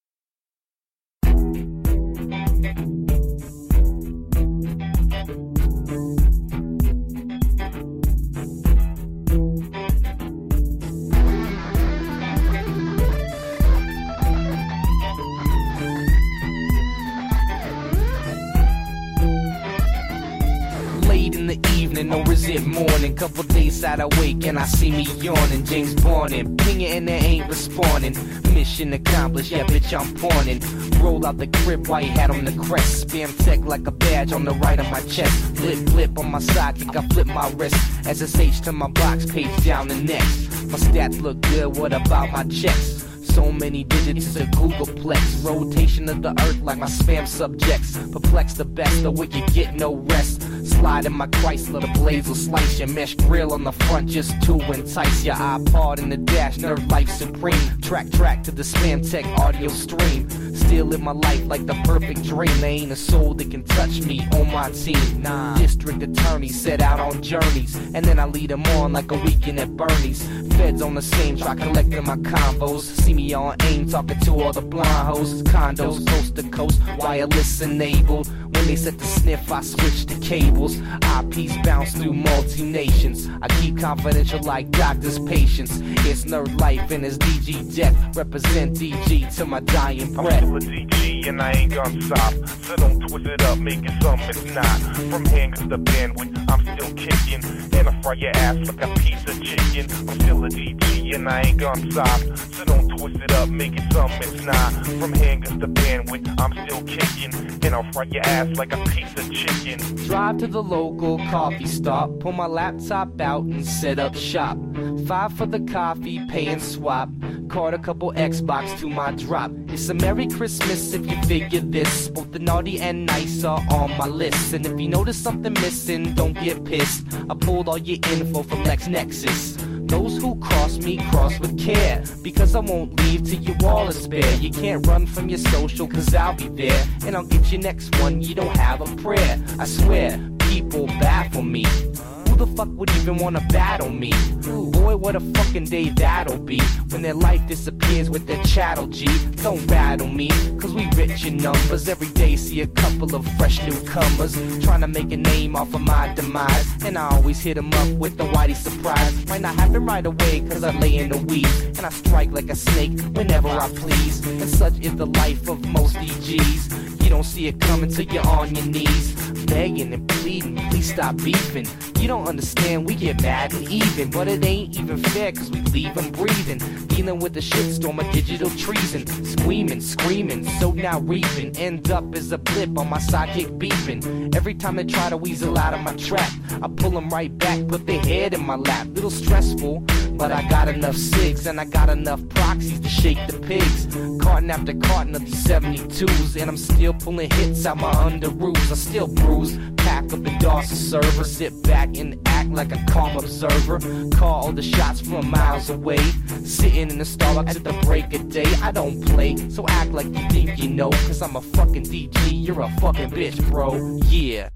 Or is it morning? Couple days out awake and I see me yawning. James Bonding, pinging and they ain't responding. Mission accomplished, yeah bitch I'm pawning. Roll out the crib, white hat on the crest. Spam tech like a badge on the right of my chest. Flip flip on my sidekick, I flip my wrist. S S H to my box, page down the next. My stats look good, what about my checks? So many digits, it's a Googleplex. Rotation of the earth like my spam subjects. Perplex the best, the wicked get no rest. Slide in my Chrysler, the blades will slice your mesh grill on the front just to entice your iPod in the dash, nerd life supreme. Track track to the spam tech audio stream. Still live my life like the perfect dream. There ain't a soul that can touch me on my team. Nah. District attorneys set out on journeys, and then I lead them on like a weekend at Bernie's. Feds on the same, try collecting my combos. See me on AIM talking to all the blind hoes. Condos coast to coast, wireless enabled. When they set the sniff, I switch to cables. I Ps bounce through multi-nations. I keep confidential like doctors' patients. It's nerd life and it's D G death. Represent D G to my dying breath. I'm still a D G and I ain't gonna stop. So don't twist it up, make it something it's not. From hangers to bandwidth, I'm still kicking. And I fry your ass like a piece of chicken. I'm still a D G and I ain't gonna stop. So don't twist it up, make it something it's not. From hangers to bandwidth, I'm still kicking. And I'll fry your ass like a piece of chicken. Drive to the local coffee stop, pull my laptop out and set up shop. Five for the coffee, pay and swap. Caught a couple Xbox to my drop. It's a Merry Christmas if you figure this. Both the naughty and nice are on my list. And if you notice something missing, don't get pissed. I pulled all your info from LexNexus. Those who cross me, cross with care. Because I won't leave till your wall is bare. You can't run from your social, cause I'll be there. And I'll get your next one, you don't have a prayer. I swear, people baffle me. Who the fuck would even wanna battle me? Boy, what a fucking day that'll be. When their life disappears with their chattel G. Don't battle me, cause we rich in numbers. Every day see a couple of fresh newcomers trying to make a name off of my demise. And I always hit them up with the Whitey surprise. Might not happen right away cause I lay in the weeds. And I strike like a snake whenever I please. And such is the life of most D Gs. You don't see it coming till you're on your knees. Begging and pleading, please stop beefing. You don't understand, we get mad and even. But it ain't even fair cause we leave them breathing. Dealing with the shitstorm of digital treason. Screaming, screaming, so now reaping. End up as a blip on my sidekick beeping. Every time they try to weasel out of my trap, I pull them right back, put their head in my lap. Little stressful, but I got enough SIGs. And I got enough proxies to shake the pigs. Carton after carton of these seventy-twos. And I'm still pulling hits out my underoos. I still bruise, pack up and DOS a server. Sit back and act like a calm observer. Call the shots from miles away. Sitting in the Starbucks at the break of day. I don't play, so act like you think you know. Cause I'm a fucking D G, you're a fucking bitch, bro. Yeah.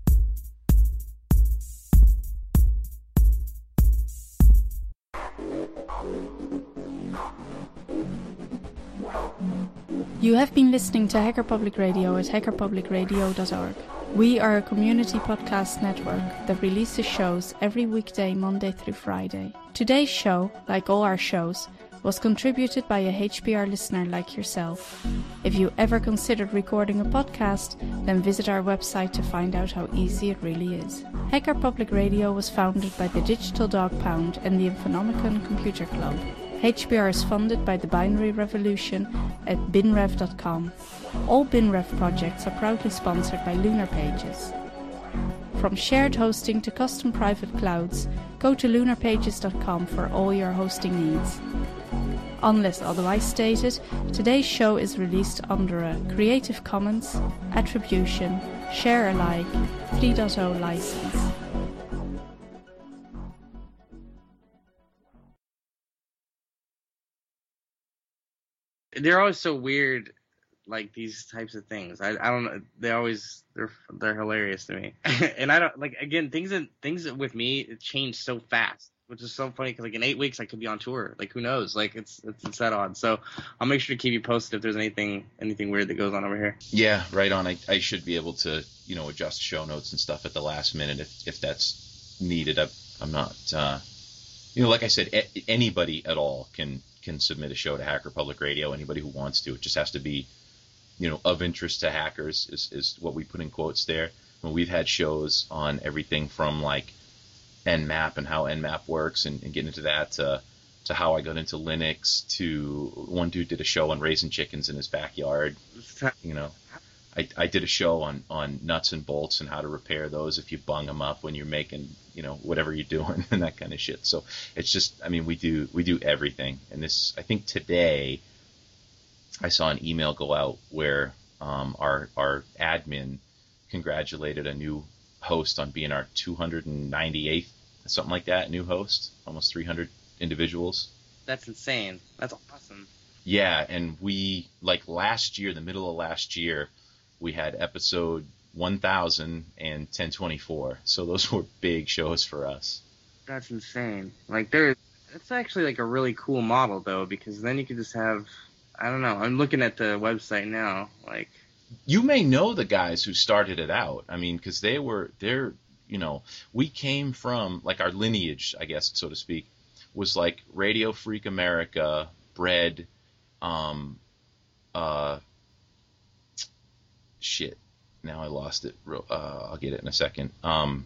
You have been listening to Hacker Public Radio at hacker public radio dot org. We are a community podcast network that releases shows every weekday, Monday through Friday. Today's show, like all our shows, was contributed by a H P R listener like yourself. If you ever considered recording a podcast, then visit our website to find out how easy it really is. Hacker Public Radio was founded by the Digital Dog Pound and the Infonomicon Computer Club. H P R is funded by the Binary Revolution at binrev dot com. All BinRev projects are proudly sponsored by Lunar Pages. From shared hosting to custom private clouds, go to lunar pages dot com for all your hosting needs. Unless otherwise stated, today's show is released under a Creative Commons Attribution Share Alike three point oh license. They're always so weird, like these types of things. I I don't know. They always they're they're hilarious to me. And I don't like again things that things that with me it change so fast, which is so funny because like in eight weeks I could be on tour. Like who knows? Like it's it's, it's that odd. So I'll make sure to keep you posted if there's anything anything weird that goes on over here. Yeah, right on. I I should be able to you know adjust show notes and stuff at the last minute if if that's needed. I, I'm not uh, you know like I said, a- anybody at all can can submit a show to Hacker Public Radio. Anybody who wants to. It just has to be you know of interest to hackers is is what we put in quotes there. Well, we've had shows on everything from like Nmap and how Nmap works and, and getting into that to, to how I got into Linux to one dude did a show on raising chickens in his backyard. You know, I, I did a show on, on nuts and bolts and how to repair those if you bung them up when you're making, you know, whatever you're doing and that kind of shit. So it's just, I mean, we do, we do everything. And this, I think today I saw an email go out where um, our, our admin congratulated a new host on being our two hundred ninety-eighth, something like that, new host, almost three hundred individuals. That's insane. That's awesome. Yeah, and we, like last year, the middle of last year, we had episode one thousand and ten twenty-four. So those were big shows for us. That's insane. Like there, it's actually like a really cool model though, because then you could just have, I don't know. I'm looking at the website now, like. You may know the guys who started it out. I mean, because they were, they're, you know, we came from, like our lineage, I guess, so to speak, was like Radio Freak America, Bread, um, uh, shit. Now I lost it. Uh, I'll get it in a second. Um,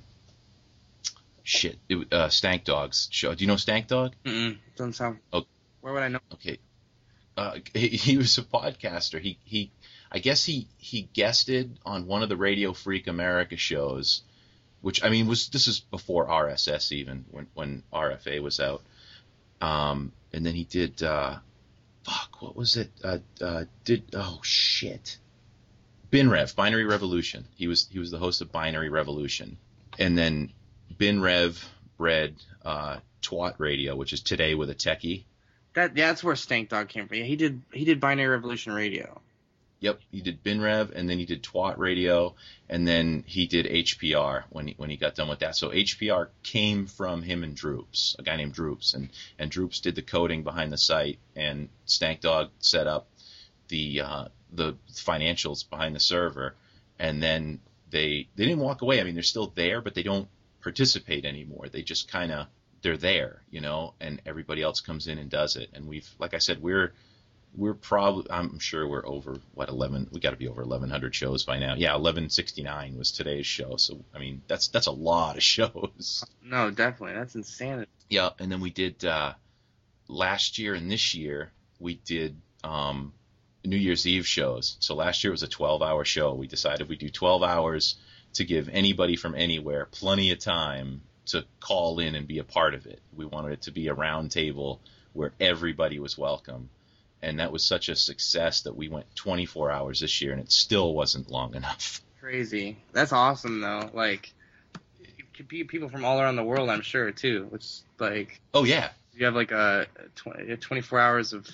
shit. It, uh, Stank Dog's show. Do you know Stank Dog? Mm-mm. Doesn't sound. Oh, where would I know? Okay. Uh, he, he was a podcaster. He, he, I guess he, he guested on one of the Radio Freak America shows, which I mean was this is before R S S even when when R F A was out, um, and then he did uh, fuck what was it uh, uh, did oh shit BinRev Binary Revolution. He was he was the host of Binary Revolution, and then BinRev bred uh, Twat Radio, which is Today with a Techie. That yeah, that's where Stank Dog came from. Yeah, he did he did Binary Revolution Radio. Yep, he did BinRev, and then he did Twat Radio, and then he did H P R when he when he got done with that. So H P R came from him and Droops, a guy named Droops, and and Droops did the coding behind the site, and Stank Dog set up the uh, the financials behind the server, and then they they didn't walk away. I mean, they're still there, but they don't participate anymore. They just kind of they're there, you know, and everybody else comes in and does it. And we've, like I said, we're We're probably, I'm sure we're over, what, eleven, we got to be over eleven hundred shows by now. Yeah, eleven sixty-nine was today's show. So, I mean, that's that's a lot of shows. No, definitely. That's insanity. Yeah, and then we did, uh, last year and this year, we did um, New Year's Eve shows. So last year was a twelve-hour show. We decided we'd do twelve hours to give anybody from anywhere plenty of time to call in and be a part of it. We wanted it to be a round table where everybody was welcome. And that was such a success that we went twenty-four hours this year, and it still wasn't long enough. Crazy. That's awesome, though. Like, it could be people from all around the world, I'm sure, too. Which, like... Oh, yeah. You have, like, a twenty, twenty-four hours of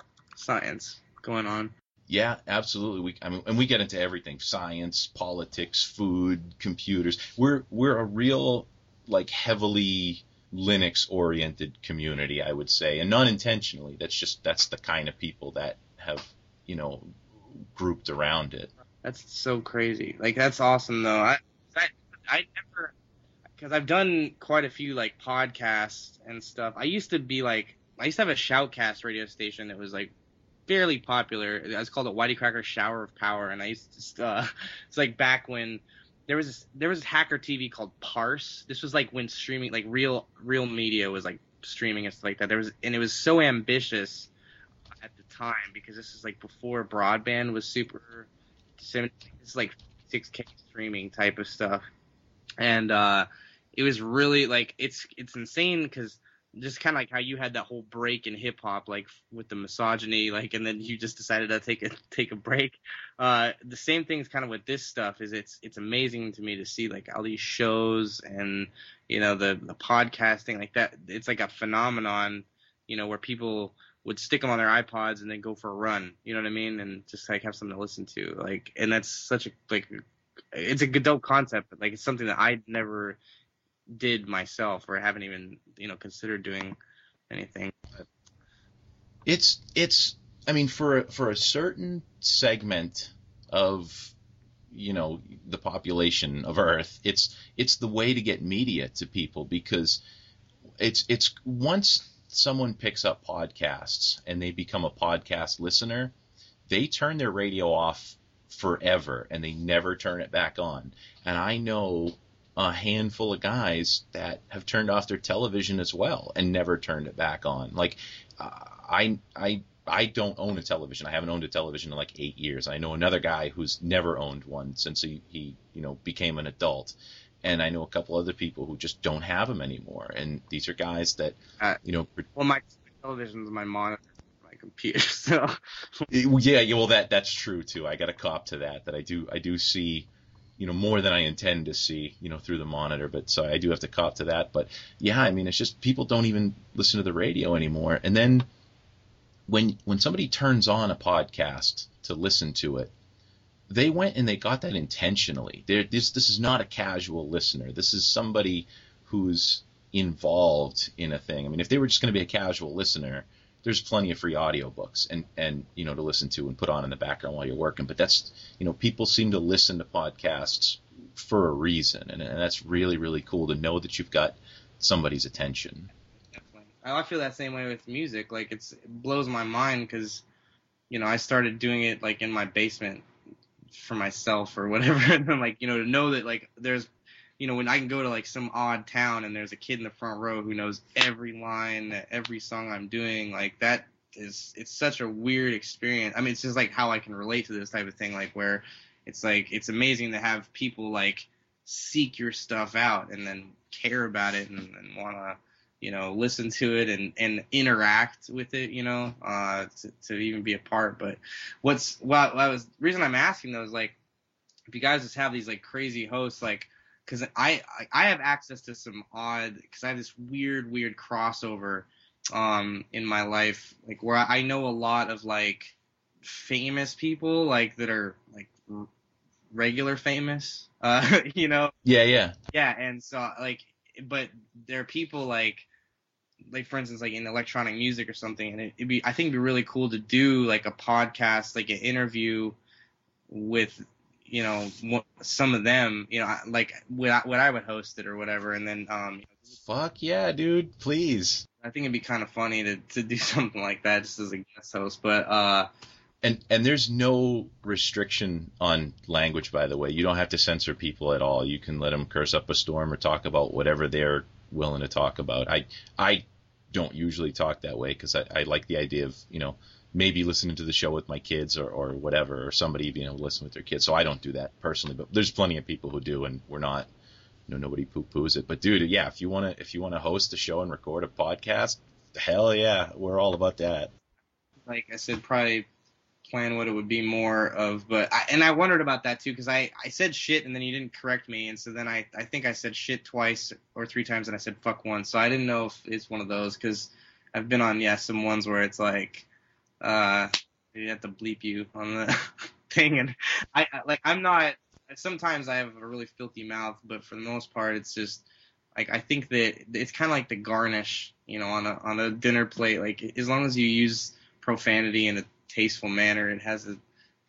science going on. Yeah, absolutely. We, I mean, and we get into everything. Science, politics, food, computers. We're we're a real, like, heavily... Linux-oriented community, I would say, and not intentionally. That's just that's the kind of people that have, you know, grouped around it. That's so crazy. Like that's awesome though. I I, I never because I've done quite a few like podcasts and stuff. I used to be like I used to have a shoutcast radio station that was like fairly popular. It was called a Whitey Cracker Shower of Power, and I used to uh, it's like back when. There was this, there was this hacker T V called Parse. This was like when streaming, like real real media was like streaming and stuff like that. There was, and it was so ambitious at the time because this is like before broadband was super. This is like six K streaming type of stuff. and uh, it was really like it's it's insane because just kind of like how you had that whole break in hip hop, like with the misogyny, like, and then you just decided to take a take a break. Uh, the same thing is kind of with this stuff. Is it's it's amazing to me to see like all these shows and you know the the podcasting like that. It's like a phenomenon, you know, where people would stick them on their iPods and then go for a run. You know what I mean? And just like have something to listen to. Like, and that's such a like it's a good dope concept, but like it's something that I never did myself or haven't even you know considered doing anything. But It's it's I mean for for a certain segment of you know the population of Earth, it's it's the way to get media to people because it's it's once someone picks up podcasts and they become a podcast listener, they turn their radio off forever and they never turn it back on. And I know a handful of guys that have turned off their television as well and never turned it back on. Like, uh, I, I, I don't own a television. I haven't owned a television in like eight years. I know another guy who's never owned one since he, he, you know, became an adult. And I know a couple other people who just don't have them anymore. And these are guys that, uh, you know, well, my television's my monitor, my computer. So yeah, yeah, well, that that's true too. I got to cop to that. That I do, I do see. You know, more than I intend to see, you know, through the monitor. But so I do have to cop to that. But yeah, I mean, it's just people don't even listen to the radio anymore. And then when when somebody turns on a podcast to listen to it, they went and they got that intentionally. They're, this this is not a casual listener. This is somebody who's involved in a thing. I mean, if they were just going to be a casual listener, there's plenty of free audiobooks and, and, you know, to listen to and put on in the background while you're working. But that's, you know, people seem to listen to podcasts for a reason. And, and that's really, really cool to know that you've got somebody's attention. Definitely. I feel that same way with music. Like, it's, it blows my mind because, you know, I started doing it, like, in my basement for myself or whatever. And then, like, you know, to know that, like, there's, you know, when I can go to like some odd town and there's a kid in the front row who knows every line, every song I'm doing, like that is, it's such a weird experience. I mean, it's just like how I can relate to this type of thing, like where it's like, it's amazing to have people like seek your stuff out and then care about it and, and want to, you know, listen to it and, and interact with it, you know, uh, to, to even be a part. But what's, well, I was, the reason I'm asking though is like, if you guys just have these like crazy hosts, like, because I I have access to some odd, because I have this weird weird crossover um in my life, like where I know a lot of like famous people like that are like r- regular famous, uh you know. Yeah, yeah, yeah, and so like, but there are people like like for instance like in electronic music or something, and it, it'd be I think it'd be really cool to do like a podcast, like an interview with, you know, some of them, you know, like when I, when I would host it or whatever, and then um, fuck yeah, dude, please. I think it'd be kind of funny to, to do something like that just as a guest host, but uh, and and there's no restriction on language, by the way. You don't have to censor people at all. You can let them curse up a storm or talk about whatever they're willing to talk about. I I don't usually talk that way because I, I like the idea of, you know, maybe listening to the show with my kids or, or whatever, or somebody being able to listen with their kids. So I don't do that personally, but there's plenty of people who do, and we're not, you know, nobody poo-poos it. But dude, yeah, if you want to, if you want to host a show and record a podcast, hell yeah, we're all about that. Like I said, probably plan what it would be more of, but I, and I wondered about that too, because I, I said shit and then you didn't correct me, and so then I, I think I said shit twice or three times and I said fuck once, so I didn't know if it's one of those, because I've been on, yeah, some ones where it's like, Uh, you have to bleep you on the thing, and I like I'm not. Sometimes I have a really filthy mouth, but for the most part, it's just like I think that it's kind of like the garnish, you know, on a on a dinner plate. Like as long as you use profanity in a tasteful manner, it has a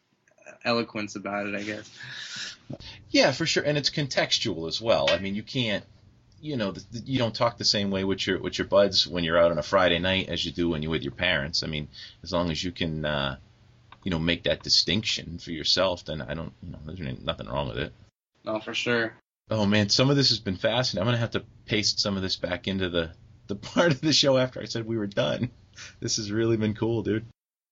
eloquence about it, I guess. Yeah, for sure, and it's contextual as well. I mean, you can't. You know, the, the, you don't talk the same way with your with your buds when you're out on a Friday night as you do when you're with your parents. I mean, as long as you can, uh, you know, make that distinction for yourself, then I don't, you know, there's nothing wrong with it. No, for sure. Oh man, some of this has been fascinating. I'm gonna have to paste some of this back into the the part of the show after I said we were done. This has really been cool, dude.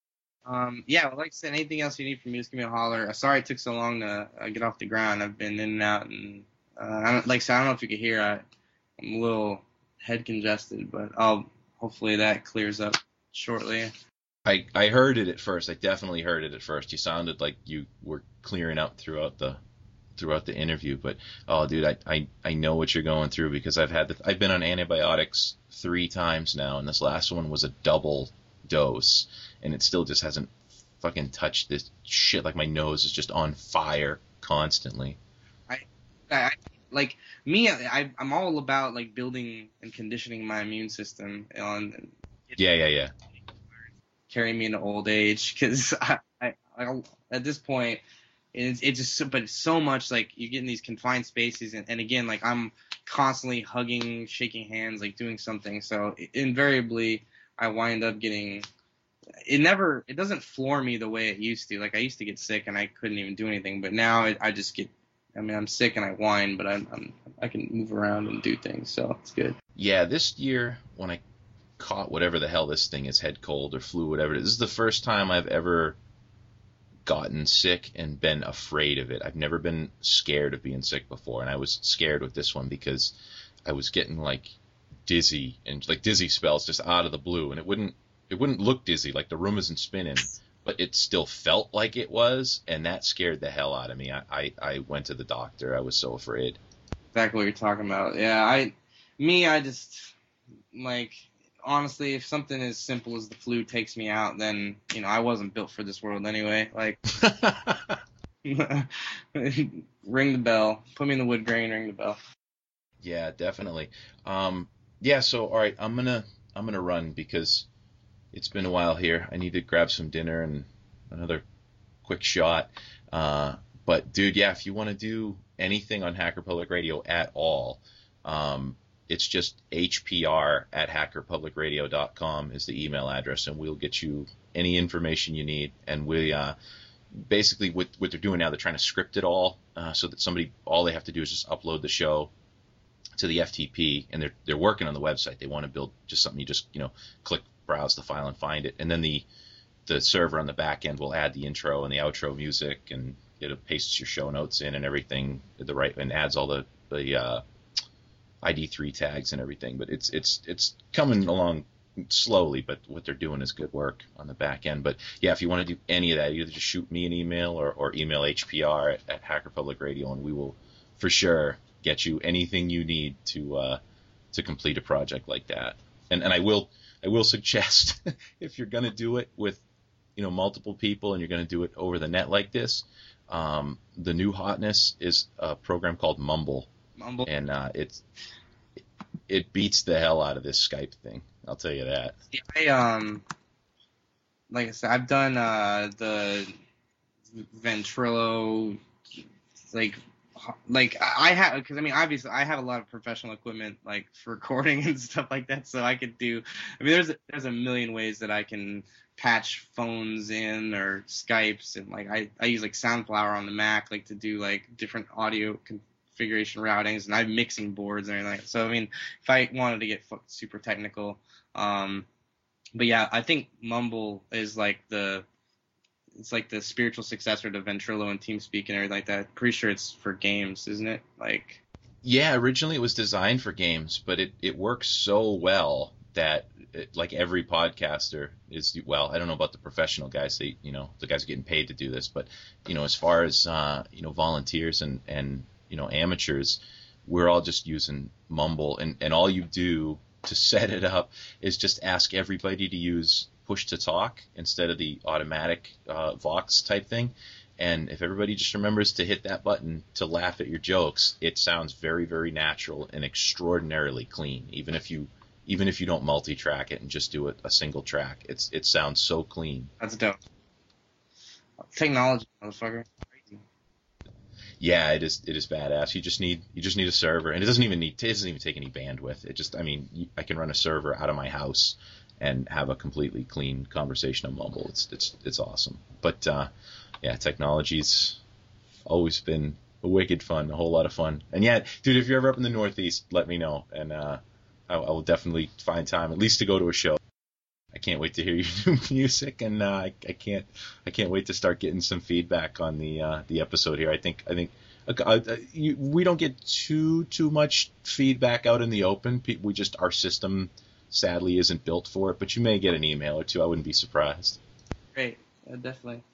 Um, yeah, well, like I said, anything else you need from me, just give me a holler. Uh, sorry it took so long to uh, get off the ground. I've been in and out and Uh, I don't, like I said, I don't know if you could hear. I, I'm a little head congested, but I'll hopefully that clears up shortly. I, I heard it at first. I definitely heard it at first. You sounded like you were clearing up throughout the throughout the interview. But oh, dude, I, I, I know what you're going through because I've had the, I've been on antibiotics three times now, and this last one was a double dose, and it still just hasn't fucking touched this shit. Like my nose is just on fire constantly. I, I like me. I, I'm all about like building and conditioning my immune system on. Yeah, yeah, yeah. Carry me into old age because I, I, I, at this point, it's it just so, but so much like you get in these confined spaces, and, and again, like I'm constantly hugging, shaking hands, like doing something. So invariably, I wind up getting. It never, it doesn't floor me the way it used to. Like I used to get sick and I couldn't even do anything, but now it, I just get. I mean, I'm sick and I whine, but I'm, I'm I can move around and do things, so it's good. Yeah, this year when I caught whatever the hell this thing is, head cold or flu, whatever it is, this is the first time I've ever gotten sick and been afraid of it. I've never been scared of being sick before, and I was scared with this one because I was getting like dizzy and like dizzy spells just out of the blue, and it wouldn't it wouldn't look dizzy, like the room isn't spinning, but it still felt like it was, and that scared the hell out of me. I, I, I went to the doctor. I was so afraid. Exactly what you're talking about. Yeah, I, me, I just like. Honestly, if something as simple as the flu takes me out, then, you know, I wasn't built for this world anyway. Like, ring the bell. Put me in the wood grain, ring the bell. Yeah, definitely. Um, yeah, so, all right, I'm going to I'm gonna run because it's been a while here. I need to grab some dinner and another quick shot. Uh, but, dude, yeah, if you want to do anything on Hacker Public Radio at all, um, it's just H P R at hacker public radio dot com is the email address, and we'll get you any information you need. And we uh, basically what what they're doing now, they're trying to script it all uh, so that somebody all they have to do is just upload the show to the F T P, and they're they're working on the website. They want to build just something you just you know click browse the file and find it, and then the the server on the back end will add the intro and the outro music, and it pastes your show notes in and everything the right and adds all the the uh, I D three tags and everything, but it's it's it's coming along slowly, but what they're doing is good work on the back end. But yeah, if you want to do any of that, either just shoot me an email or, or email H P R at, at Hacker Public Radio, and we will for sure get you anything you need to uh, to complete a project like that. And and I will I will suggest if you're gonna do it with you know multiple people and you're gonna do it over the net like this, um, the new hotness is a program called Mumble. Mumble. And uh, it's it beats the hell out of this Skype thing. I'll tell you that. Yeah, I um, like I said, I've done uh, the Ventrilo, like like I have because I mean obviously I have a lot of professional equipment like for recording and stuff like that, so I could do. I mean, there's there's a million ways that I can patch phones in or Skypes, and like I I use like Soundflower on the Mac like to do like different audio Con- configuration routings, and I have mixing boards and everything. So I mean, if I wanted to get super technical, um, but yeah, I think Mumble is like the it's like the spiritual successor to Ventrilo and TeamSpeak and everything like that. Pretty sure it's for games, isn't it? Like, yeah, originally it was designed for games, but it it works so well that it, like every podcaster is well. I don't know about the professional guys. They you know the guys are getting paid to do this, but you know as far as uh, you know volunteers and and you know, amateurs, we're all just using Mumble, and, and all you do to set it up is just ask everybody to use push to talk instead of the automatic uh, Vox type thing. And if everybody just remembers to hit that button to laugh at your jokes, it sounds very, very natural and extraordinarily clean. Even if you even if you don't multi-track it and just do it a single track, it's it sounds so clean. That's dope. Technology, motherfucker. Yeah, it is. It is badass. You just need you just need a server, and it doesn't even need it doesn't even take any bandwidth. It just, I mean, I can run a server out of my house and have a completely clean conversation on Mumble. It's it's it's awesome. But uh, yeah, technology's always been a wicked fun, a whole lot of fun. And yeah, dude, if you're ever up in the Northeast, let me know, and uh, I, I will definitely find time at least to go to a show. I can't wait to hear your new music, and uh, I, I can't I can't wait to start getting some feedback on the uh, the episode here. I think I think a, a, you, we don't get too too much feedback out in the open. Pe- We just our system sadly isn't built for it. But you may get an email or two. I wouldn't be surprised. Great, yeah, definitely.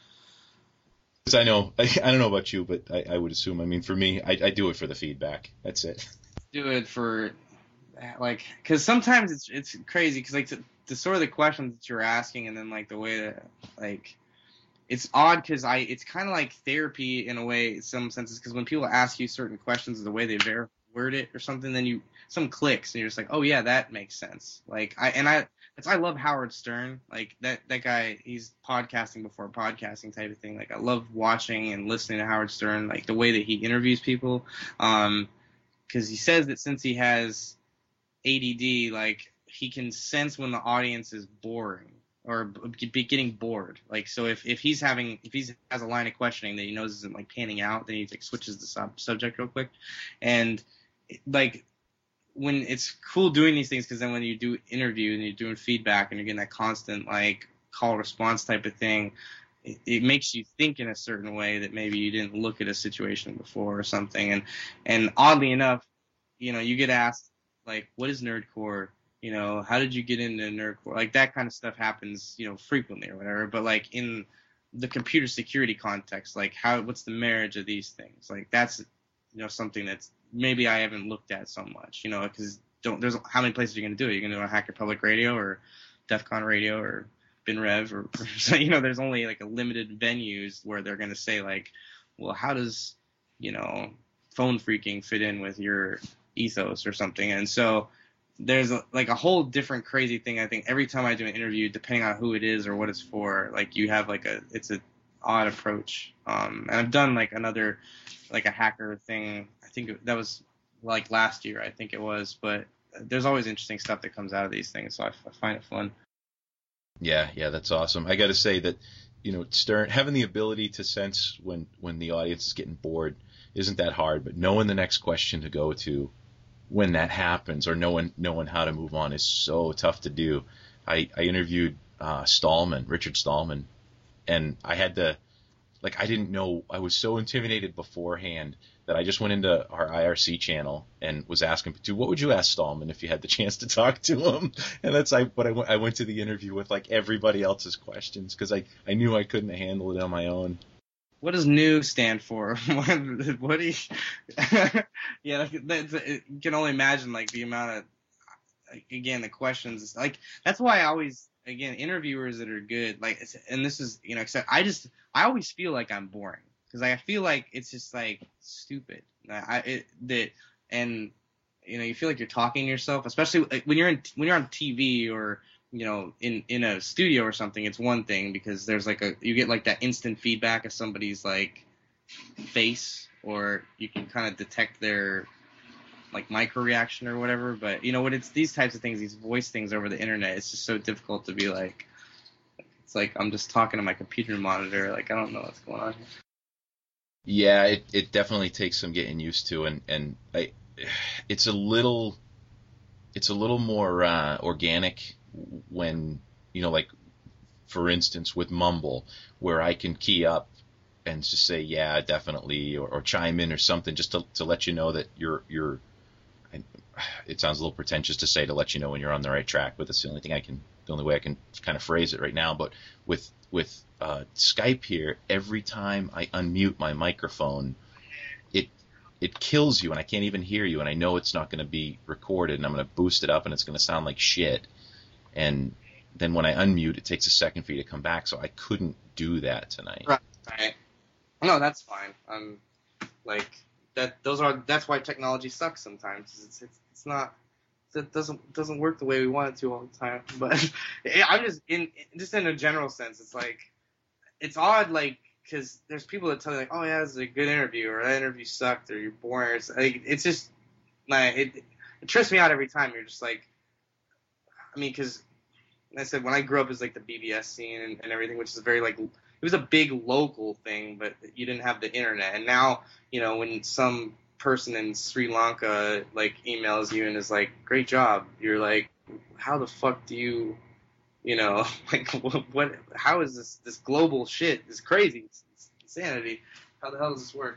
Because I know I, I don't know about you, but I, I would assume. I mean, for me, I, I do it for the feedback. That's it. Do it for like because sometimes it's it's crazy because like the, the sort of the questions that you're asking and then like the way that like. It's odd because I it's kind of like therapy in a way, in some senses, because when people ask you certain questions, the way they ver- word it or something, then you some clicks and you're just like, oh yeah, that makes sense. Like I and I it's, I love Howard Stern, like that that guy. He's podcasting before podcasting type of thing. Like I love watching and listening to Howard Stern, like the way that he interviews people, um, because he says that since he has A D D, like he can sense when the audience is boring. Or be getting bored. Like, so if, if he's having, if he has a line of questioning that he knows isn't like panning out, then he like switches the sub- subject real quick. And like, when it's cool doing these things, because then when you do interview and you're doing feedback and you're getting that constant like call response type of thing, it, it makes you think in a certain way that maybe you didn't look at a situation before or something. And, and oddly enough, you know, you get asked like, what is nerdcore? You know, how did you get into nerdcore? Like that kind of stuff happens, you know, frequently or whatever. But like in the computer security context, like how, what's the marriage of these things? Like that's, you know, something that's maybe I haven't looked at so much, you know, because don't there's how many places are you going to do it? You're going to do it on Hacker Public Radio or DEF CON Radio or BinRev or, or you know, there's only like a limited venues where they're going to say like, well, how does, you know, phone freaking fit in with your ethos or something? And so there's a, like a whole different crazy thing. I think every time I do an interview, depending on who it is or what it's for, like you have like a, it's a odd approach. Um, and I've done like another, like a hacker thing. I think that was like last year, I think it was, but there's always interesting stuff that comes out of these things. So I, I find it fun. Yeah. Yeah. That's awesome. I got to say that, you know, Stern, having the ability to sense when, when the audience is getting bored isn't that hard, but knowing the next question to go to when that happens or knowing knowing how to move on is so tough to do. I, I interviewed uh, Stallman, Richard Stallman, and I had to, like, I didn't know, I was so intimidated beforehand that I just went into our I R C channel and was asking, dude, what would you ask Stallman if you had the chance to talk to him? And that's I, but I, w- I went to the interview with, like, everybody else's questions because I, I knew I couldn't handle it on my own. What does new stand for? what, what do you, yeah, that's, you can only imagine like the amount of, like, again, the questions, like, that's why I always, again, interviewers that are good, like, and this is, you know, except I just, I always feel like I'm boring because I feel like it's just like stupid. I, it, that, and, you know, you feel like you're talking to yourself, especially when you're in, when you're on T V or, you know, in, in a studio or something, it's one thing because there's like a, you get like that instant feedback of somebody's like face, or you can kind of detect their like micro reaction or whatever. But you know, when it's these types of things, these voice things over the internet, it's just so difficult to be like, it's like I'm just talking to my computer monitor. Like, I don't know what's going on here. Yeah, it, it definitely takes some getting used to, and, and I, it's a little, it's a little more uh, organic when, you know, like, for instance, with Mumble, where I can key up and just say, yeah, definitely, or, or chime in or something just to, to let you know that you're, you're, it sounds a little pretentious to say to let you know when you're on the right track, but that's the only thing I can, the only way I can kind of phrase it right now. But with, with uh, Skype here, every time I unmute my microphone, it, it kills you and I can't even hear you, and I know it's not going to be recorded, and I'm going to boost it up and it's going to sound like shit. And then when I unmute, it takes a second for you to come back, so I couldn't do that tonight. Right. Right. No, that's fine. Um, like that. Those are. That's why technology sucks sometimes. It's it's, it's not. It doesn't doesn't work the way we want it to all the time. But I'm just in just in a general sense. It's like it's odd, like, because there's people that tell you like, oh yeah, this is a good interview, or that interview sucked, or you're boring. It's like it's just like it, it trips me out every time. You're just like. I mean, because, like I said, when I grew up, it was like the B B S scene and, and everything, which is very, like, it was a big local thing, but you didn't have the internet. And now, you know, when some person in Sri Lanka, like, emails you and is like, great job, you're like, how the fuck do you, you know, like, what, what how is this, this global shit, this crazy, it's, it's insanity, how the hell does this work?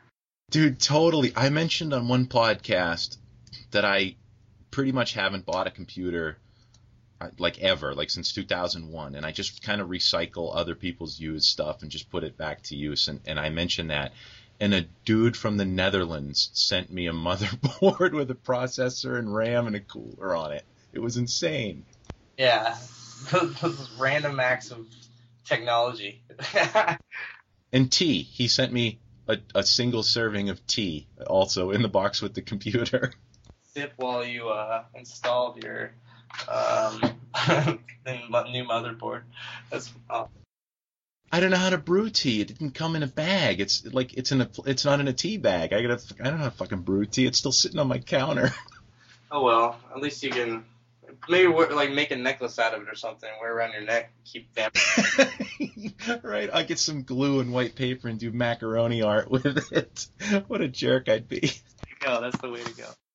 Dude, totally. I mentioned on one podcast that I pretty much haven't bought a computer like ever, like since two thousand one, and I just kind of recycle other people's used stuff and just put it back to use, and, and I mentioned that. And a dude from the Netherlands sent me a motherboard with a processor and RAM and a cooler on it. It was insane. Yeah, those random acts of technology. And tea. He sent me a, a single serving of tea, also in the box with the computer. Sip while you uh, installed your um, new motherboard. That's awesome. I don't know how to brew tea. It didn't come in a bag. It's like it's in a. It's not in a tea bag. I gotta. I don't know how to fucking brew tea. It's still sitting on my counter. Oh well, at least you can maybe wear, like make a necklace out of it or something. Wear around your neck. Keep damping. Right. I'll get some glue and white paper and do macaroni art with it. What a jerk I'd be. There you go. That's the way to go.